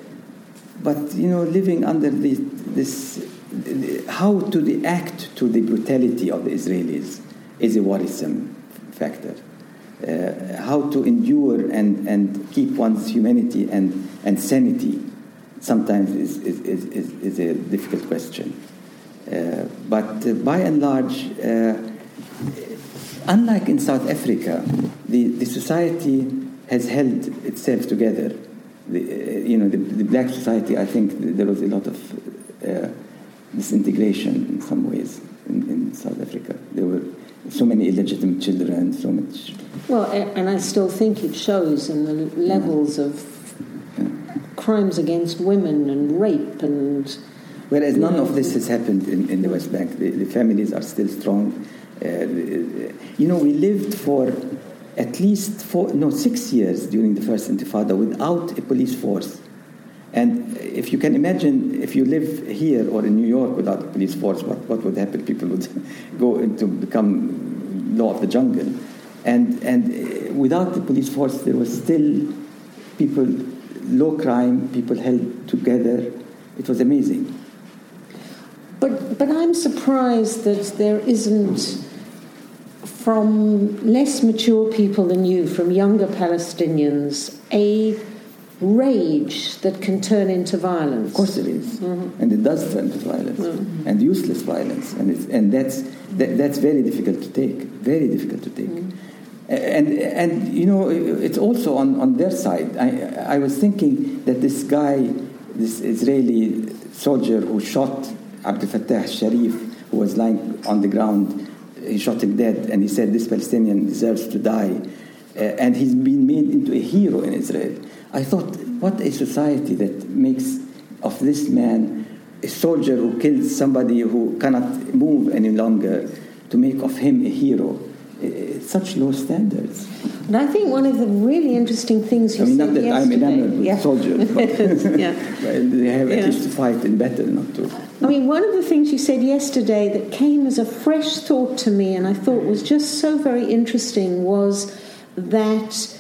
living under this how to react to the brutality of the Israelis is a worrisome factor. How to endure and keep one's humanity and sanity sometimes is a difficult question. But by and large, unlike in South Africa, the society has held itself together. The black society, I think there was a lot of disintegration in some ways in South Africa. There were so many illegitimate children, so much... Well, and I still think it shows in the levels of crimes against women and rape and... Whereas none of this has happened in the West Bank. The families are still strong. We lived for at least 6 years during the first Intifada without a police force. And if you can imagine, if you live here or in New York without a police force, what would happen? People would go into become law of the jungle. And without the police force, there was still people, low crime, people held together. It was amazing. But I'm surprised that there isn't, from less mature people than you, from younger Palestinians, a rage that can turn into violence. Of course it is. Mm-hmm. And it does turn to violence, and useless violence. And that's very difficult to take, very difficult to take. Mm-hmm. And it's also on their side. I was thinking that this guy, this Israeli soldier who shot Abdel Fattah Sharif, who was lying on the ground, he shot him dead, and he said this Palestinian deserves to die. And he's been made into a hero in Israel. I thought, what a society that makes of this man a soldier who kills somebody who cannot move any longer, to make of him a hero. Such low standards. And I think one of the really interesting things you said not that yesterday... I'm enamored with soldiers, but they have at least to fight in battle, not to... I mean, one of the things you said yesterday that came as a fresh thought to me, and I thought was just so very interesting, was that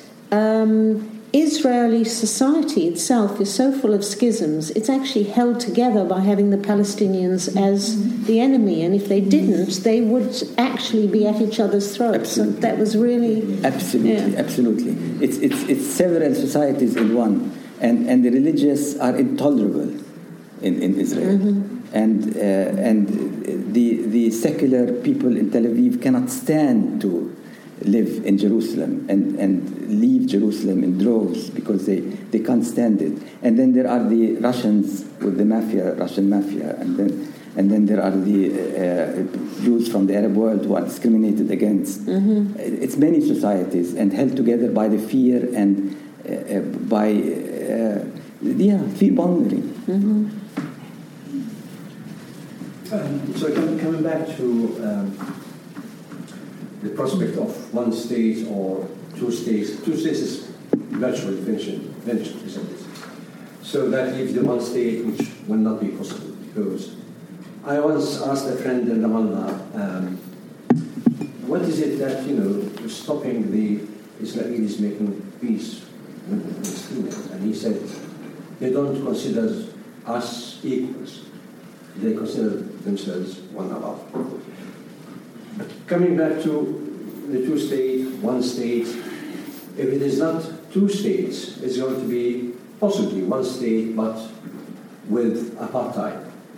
Israeli society itself is so full of schisms. It's actually held together by having the Palestinians as the enemy, and if they didn't, they would actually be at each other's throats. Absolutely. So that was really... Absolutely. It's several societies in one, and the religious are intolerable in Israel. Mm-hmm. And the secular people in Tel Aviv cannot stand to live in Jerusalem and leave Jerusalem in droves because they can't stand it. And then there are the Russians with the Russian mafia, and then there are the Jews from the Arab world who are discriminated against. Mm-hmm. It's many societies, and held together by the fear and by fear-mongering. Mm-hmm. So coming back to the prospect of one state or two states is virtually finished, isn't it? So that leaves the one state, which will not be possible, because I once asked a friend in Ramallah, what is it that, is stopping the Israelis making peace with the Palestinians? And he said, they don't consider us equals. They consider themselves one above. But coming back to the two-state, one state, if it is not two states, it's going to be possibly one state, but with apartheid.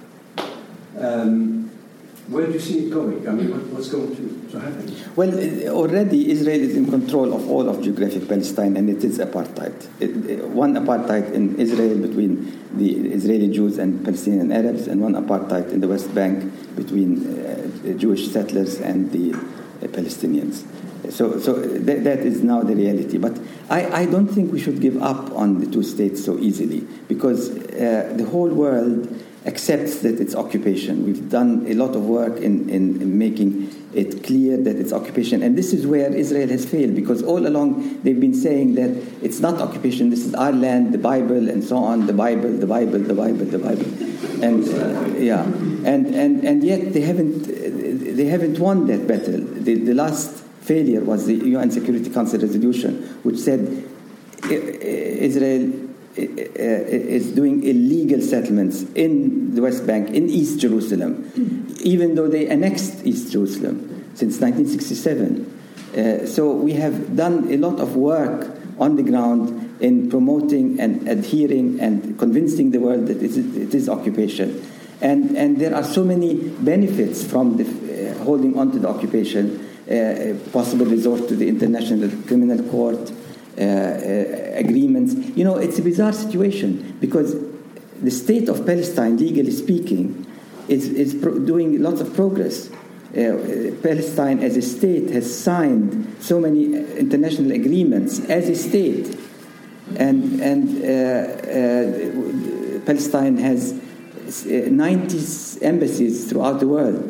Where do you see it going? I mean, what's going to happen? Well, already Israel is in control of all of geographic Palestine, and it is apartheid. One apartheid in Israel between the Israeli Jews and Palestinian Arabs, and one apartheid in the West Bank between Jewish settlers and the Palestinians. So that is now the reality. But I don't think we should give up on the two states so easily, because the whole world accepts that it's occupation. We've done a lot of work in making it clear that it's occupation. And this is where Israel has failed, because all along they've been saying that it's not occupation, this is our land, the Bible, and so on, the Bible. And and yet they haven't won that battle. The last failure was the UN Security Council resolution, which said Israel is doing illegal settlements in the West Bank, in East Jerusalem, even though they annexed East Jerusalem since 1967. So we have done a lot of work on the ground in promoting and adhering and convincing the world that it is occupation. And there are so many benefits from holding on to the occupation, possible resort to the International Criminal Court, agreements. You know, it's a bizarre situation, because the state of Palestine, legally speaking, is doing lots of progress. Palestine as a state has signed so many international agreements as a state, and Palestine has 90 embassies throughout the world.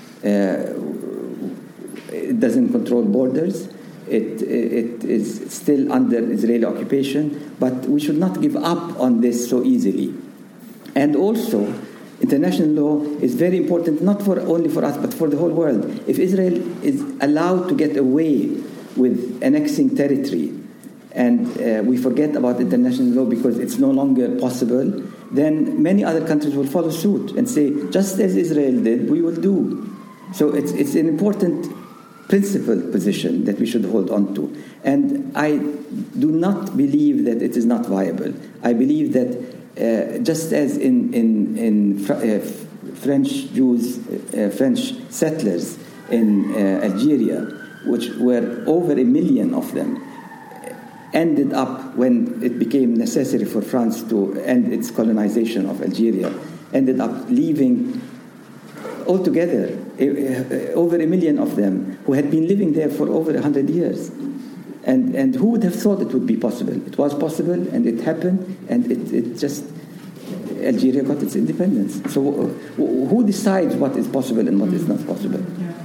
It doesn't control borders. It is still under Israeli occupation, but we should not give up on this so easily. And also, international law is very important, not only for us, but for the whole world. If Israel is allowed to get away with annexing territory, and we forget about international law because it's no longer possible, then many other countries will follow suit and say, just as Israel did, we will do. So it's an important principled position that we should hold on to. And I do not believe that it is not viable. I believe that just as in French Jews, French settlers in Algeria, which were over 1 million of them, ended up, when it became necessary for France to end its colonization of Algeria, ended up leaving altogether over 1 million of them who had been living there for over 100 years. And who would have thought it would be possible? It was possible, and it happened, and it just, Algeria got its independence. So who decides what is possible and what is not possible?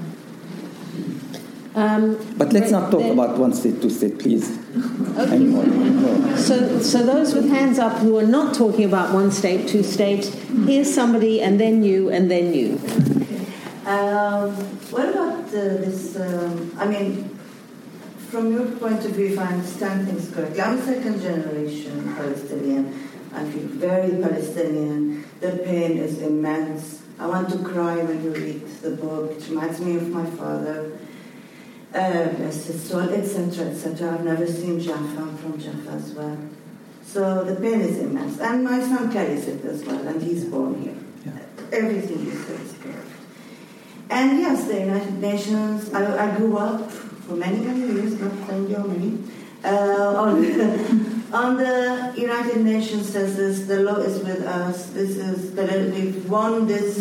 But let's not talk about one state, two state, please. Okay. No. So those with hands up who are not talking about one state, two states, here's somebody, and then you, and then you. What about this? I mean, from your point of view, if I understand things correctly, I'm second generation Palestinian. I feel very Palestinian. The pain is immense. I want to cry when you read the book. It reminds me of my father. Bless his soul, etc., etc. I've never seen Jaffa. I'm from Jaffa as well. So the pain is immense. And my son carries it as well, and he's born here. Yeah. Everything he says is correct. And yes, the United Nations, I grew up for many, many years, not saying how many, on the United Nations says this, the law is with us, this is, we've won this,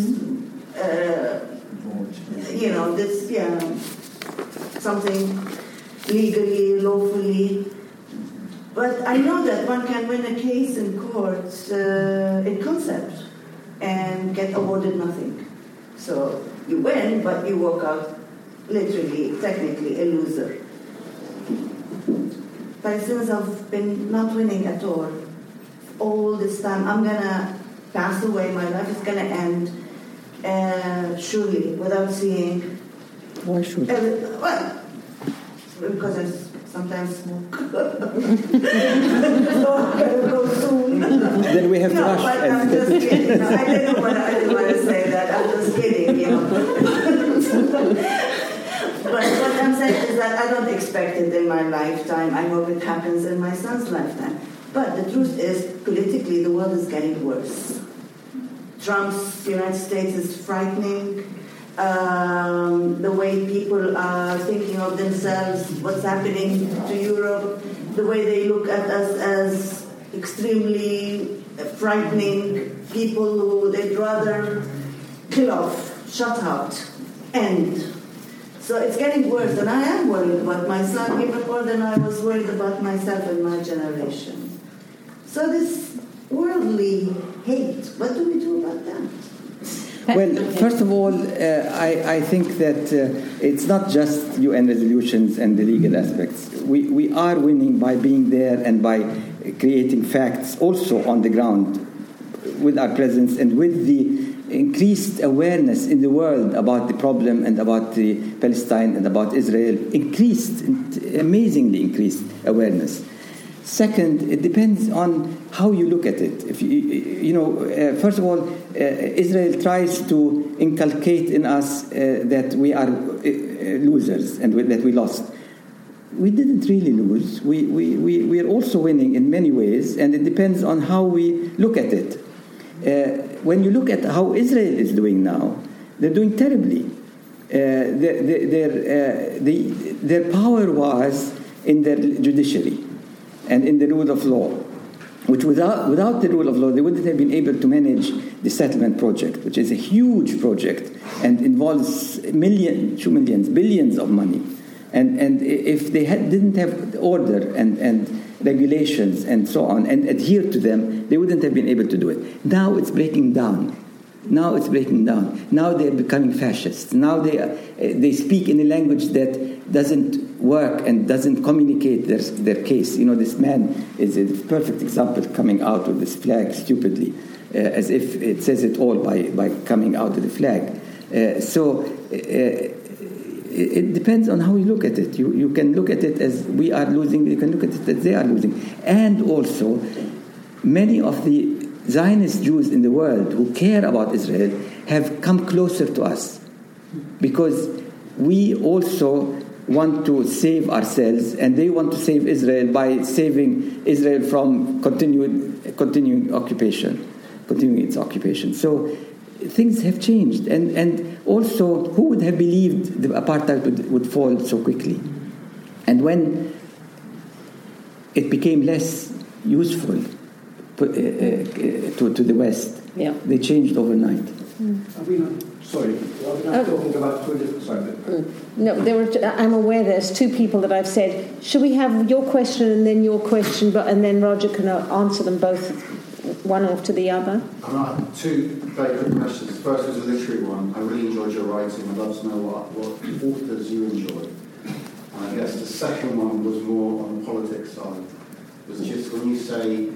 something legally, lawfully. But I know that one can win a case in court in concept and get awarded nothing. So you win, but you walk out literally, technically, a loser. Palestinians have been not winning at all this time. I'm going to pass away, my life is going to end, surely, without seeing. Why should? Well, because I sometimes smoke. So I'm going to go soon. Then we have to rush. But I'm just kidding. I didn't want to say that. I'm just kidding, But I'm saying is that I don't expect it in my lifetime. I hope it happens in my son's lifetime. But the truth is, politically, the world is getting worse. Trump's United States is frightening. The way people are thinking of themselves, what's happening to Europe, the way they look at us as extremely frightening people who they'd rather kill off, shut out, end. So it's getting worse, and I am worried about my son even more than I was worried about myself and my generation. So this worldly hate, what do we do about that? Well, first of all, I think that it's not just UN resolutions and the legal aspects. We are winning by being there and by creating facts also on the ground with our presence and with the increased awareness in the world about the problem and about the Palestine and about Israel. Amazingly increased awareness. Second, it depends on how you look at it. If first of all, Israel tries to inculcate in us that we are losers and that we lost. We didn't really lose. We are also winning in many ways, and it depends on how we look at it. When you look at how Israel is doing now, they're doing terribly. Their power was in their judiciary and in the rule of law, which without the rule of law, they wouldn't have been able to manage the settlement project, which is a huge project and involves billions of money. And if they didn't have order and regulations and so on and adhere to them, they wouldn't have been able to do it. Now it's breaking down. Now they're becoming fascists. Now they speak in a language that doesn't work and doesn't communicate their case. This man is a perfect example, coming out with this flag stupidly, as if it says it all by coming out with the flag. It depends on how you look at it. You can look at it as we are losing. You can look at it as they are losing. And also, many of the Zionist Jews in the world who care about Israel have come closer to us, because we also want to save ourselves, and they want to save Israel by saving Israel from continuing its occupation. So things have changed, and also, who would have believed the apartheid would fall so quickly? And when it became less useful to the West, they changed overnight. Sorry, I'm talking about two different sides. No, I'm aware there's two people that I've said, should we have your question and then your question, and then Roger can answer them both, one after the other? I have two very quick questions. The first is a literary one. I really enjoyed your writing. I'd love to know what authors you enjoy. And I guess the second one was more on the politics side. It was just when you say,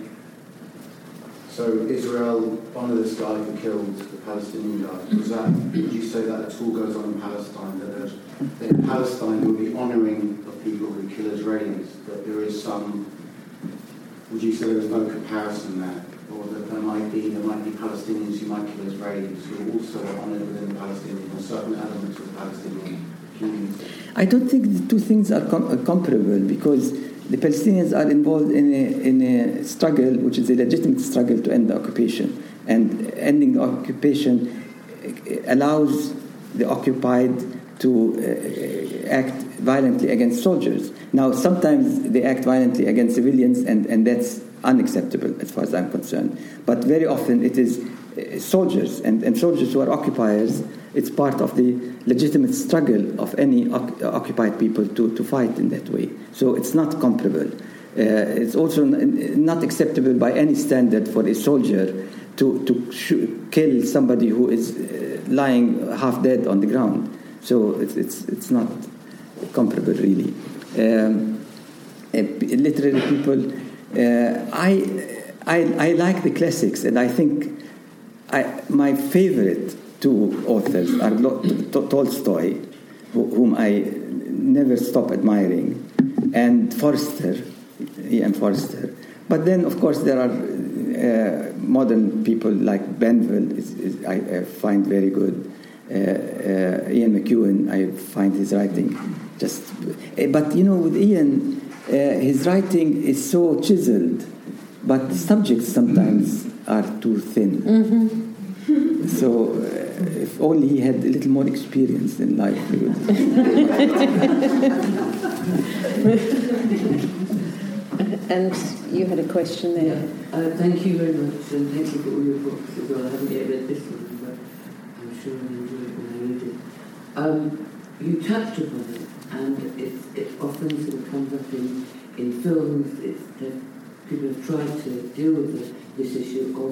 so Israel honoured this guy who killed the Palestinian guy. Would you say that at all goes on in Palestine? That in Palestine would be honouring of people who kill Israelis? That there is some? Would you say there is no comparison there, or that there might be Palestinians who might kill Israelis who are also honoured within the Palestinian or certain elements of the Palestinian community? I don't think the two things are comparable, because the Palestinians are involved in a struggle, which is a legitimate struggle to end the occupation. And ending the occupation allows the occupied to act violently against soldiers. Now, sometimes they act violently against civilians, and that's unacceptable as far as I'm concerned. But very often it is soldiers, and soldiers who are occupiers. It's part of the legitimate struggle of any occupied people to fight in that way. So it's not comparable. It's also not acceptable by any standard for a soldier to kill somebody who is lying half dead on the ground. So it's not comparable, really. Literary people, I like the classics, and I think my favorite two authors are Tolstoy, whom I never stop admiring, and Forster, E.M. Forster. But then, of course, there are modern people like Benville, I find very good. Ian McEwan, I find his writing But with Ian, his writing is so chiseled, but the subjects sometimes are too thin. Mm-hmm. So if only he had a little more experience in life, he would. And you had a question there. Yeah. Thank you very much, and thank you for all your books as well. I haven't yet read this one, but I'm sure I'll enjoy it when I read it. You touched upon it, and it often sort of comes up in films. That people have tried to deal with this issue of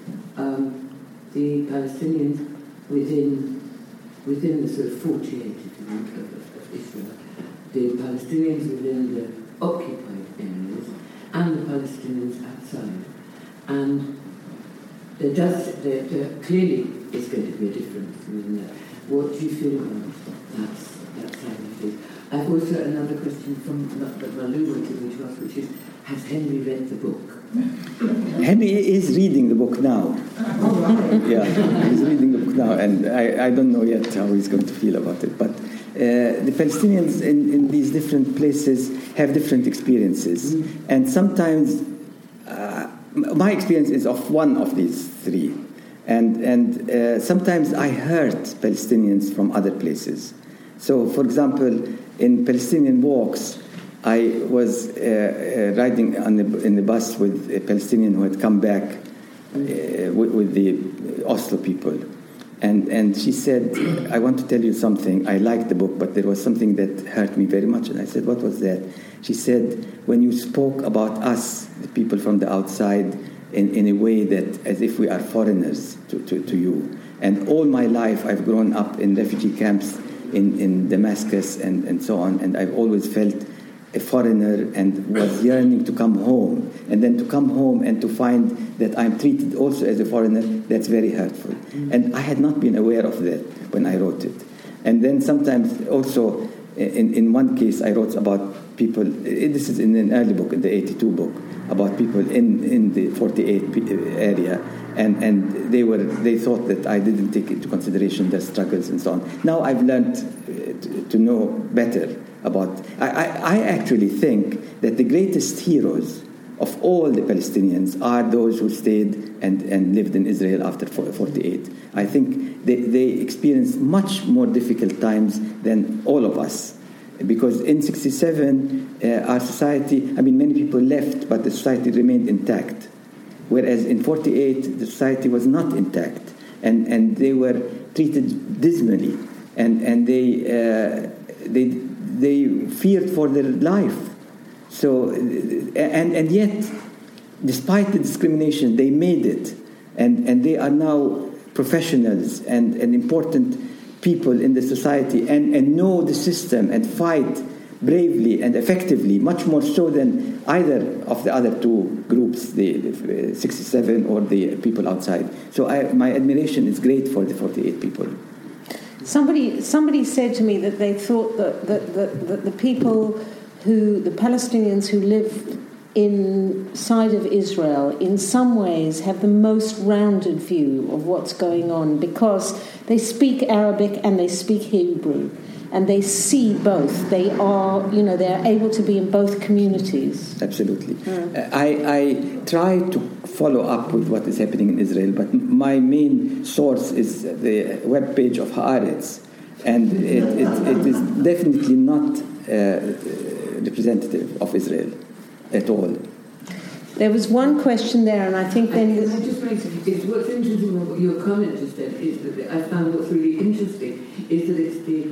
the Palestinians within the sort of 48, if you like, of Israel, the Palestinians within the occupied areas, and the Palestinians outside. And there clearly is going to be a difference. What do you feel about that side of it? I've also another question from Malu wanted me to ask, which is, has Henry read the book? Henry is reading the book now. Yeah, he's reading the book now, and I don't know yet how he's going to feel about it. But the Palestinians in these different places have different experiences. Mm-hmm. And sometimes my experience is of one of these three. And sometimes I hurt Palestinians from other places. So, for example, in Palestinian walks, I was riding in the bus with a Palestinian who had come back with the Oslo people. And she said, I want to tell you something. I liked the book, but there was something that hurt me very much. And I said, what was that? She said, when you spoke about us, the people from the outside, in a way that as if we are foreigners to you. And all my life I've grown up in refugee camps in Damascus and so on, and I've always felt a foreigner and was yearning to come home. And then to come home and to find that I'm treated also as a foreigner, that's very hurtful. Mm-hmm. And I had not been aware of that when I wrote it. And then sometimes also, in one case I wrote about people, this is in an early book, in the 82 book, about people in the 48 area, and they thought that I didn't take into consideration their struggles and so on. Now I've learned to know better about. I actually think that the greatest heroes of all the Palestinians are those who stayed and lived in Israel after 48. I think they experienced much more difficult times than all of us. Because in 1967, our society, many people left, but the society remained intact. Whereas in 1948, the society was not intact. And they were treated dismally. And they feared for their life. So, and yet, despite the discrimination, they made it. And they are now professionals and important people in the society and know the system and fight bravely and effectively, much more so than either of the other two groups, the 67 or the people outside. So my admiration is great for the 48 people. Somebody said to me that they thought that the people the Palestinians who live inside of Israel in some ways have the most rounded view of what's going on because they speak Arabic and they speak Hebrew and they see both. They are able to be in both communities. Absolutely. I try to follow up with what is happening in Israel, but my main source is the webpage of Haaretz, and it is definitely not representative of Israel at all. There was one question there, and I think then... I just raise it. What's interesting about what your comment just said is that I found what's really interesting is that it's the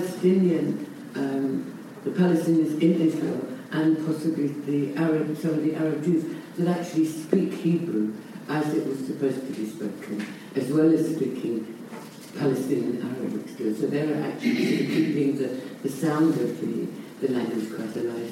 Palestinians in Israel and possibly some of the Arab Jews that actually speak Hebrew as it was supposed to be spoken, as well as speaking Palestinian Arabic still. So they're actually keeping the sound of the language quite alive.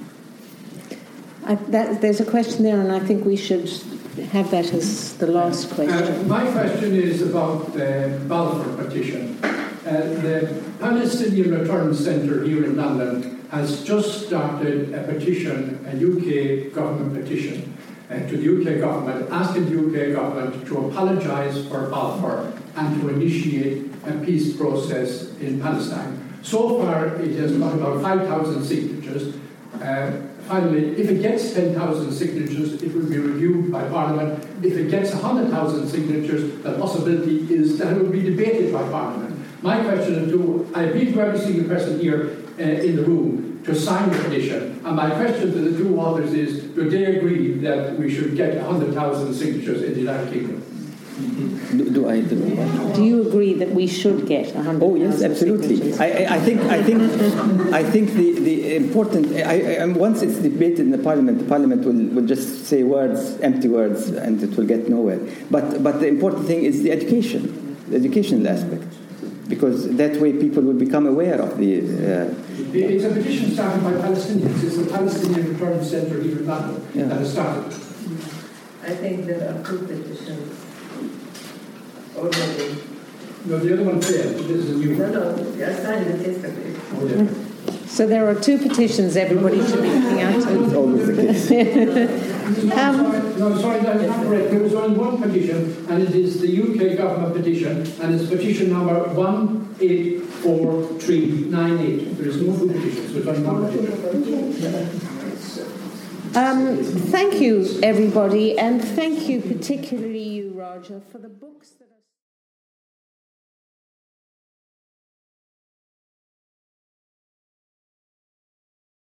There's a question there, and I think we should have that as the last question. My question is about the Balfour petition. The Palestinian Return Centre here in London has just started a petition, a UK government petition, to the UK government, asking the UK government to apologise for Balfour and to initiate a peace process in Palestine. So far, it has got about 5,000 signatures. Finally, if it gets 10,000 signatures, it will be reviewed by Parliament. If it gets 100,000 signatures, the possibility is that it will be debated by Parliament. My question is I appeal to every single person here in the room to sign the petition. And my question to the two authors is, do they agree that we should get 100,000 signatures in the United Kingdom? Do you agree that we should get 100,000? Oh yes, absolutely. I think the important. Once it's debated in the Parliament will just say words, empty words, and it will get nowhere. But the important thing is the educational aspect, because that way people will become aware of the. It's a petition started by Palestinians. It's the Palestinian Return Centre here in London that has started. I think there are two petitions already. No, the other one failed. This is a new one. No, I signed it yesterday. Oh, yeah. So there are two petitions everybody should be looking at. It's always the case. Sorry, that's not correct. There was only one petition, and it is the UK government petition, and it's petition number 184398. There is no two petitions, so it's only one petition. Thank you, everybody, and thank you particularly you, Roger, for the books that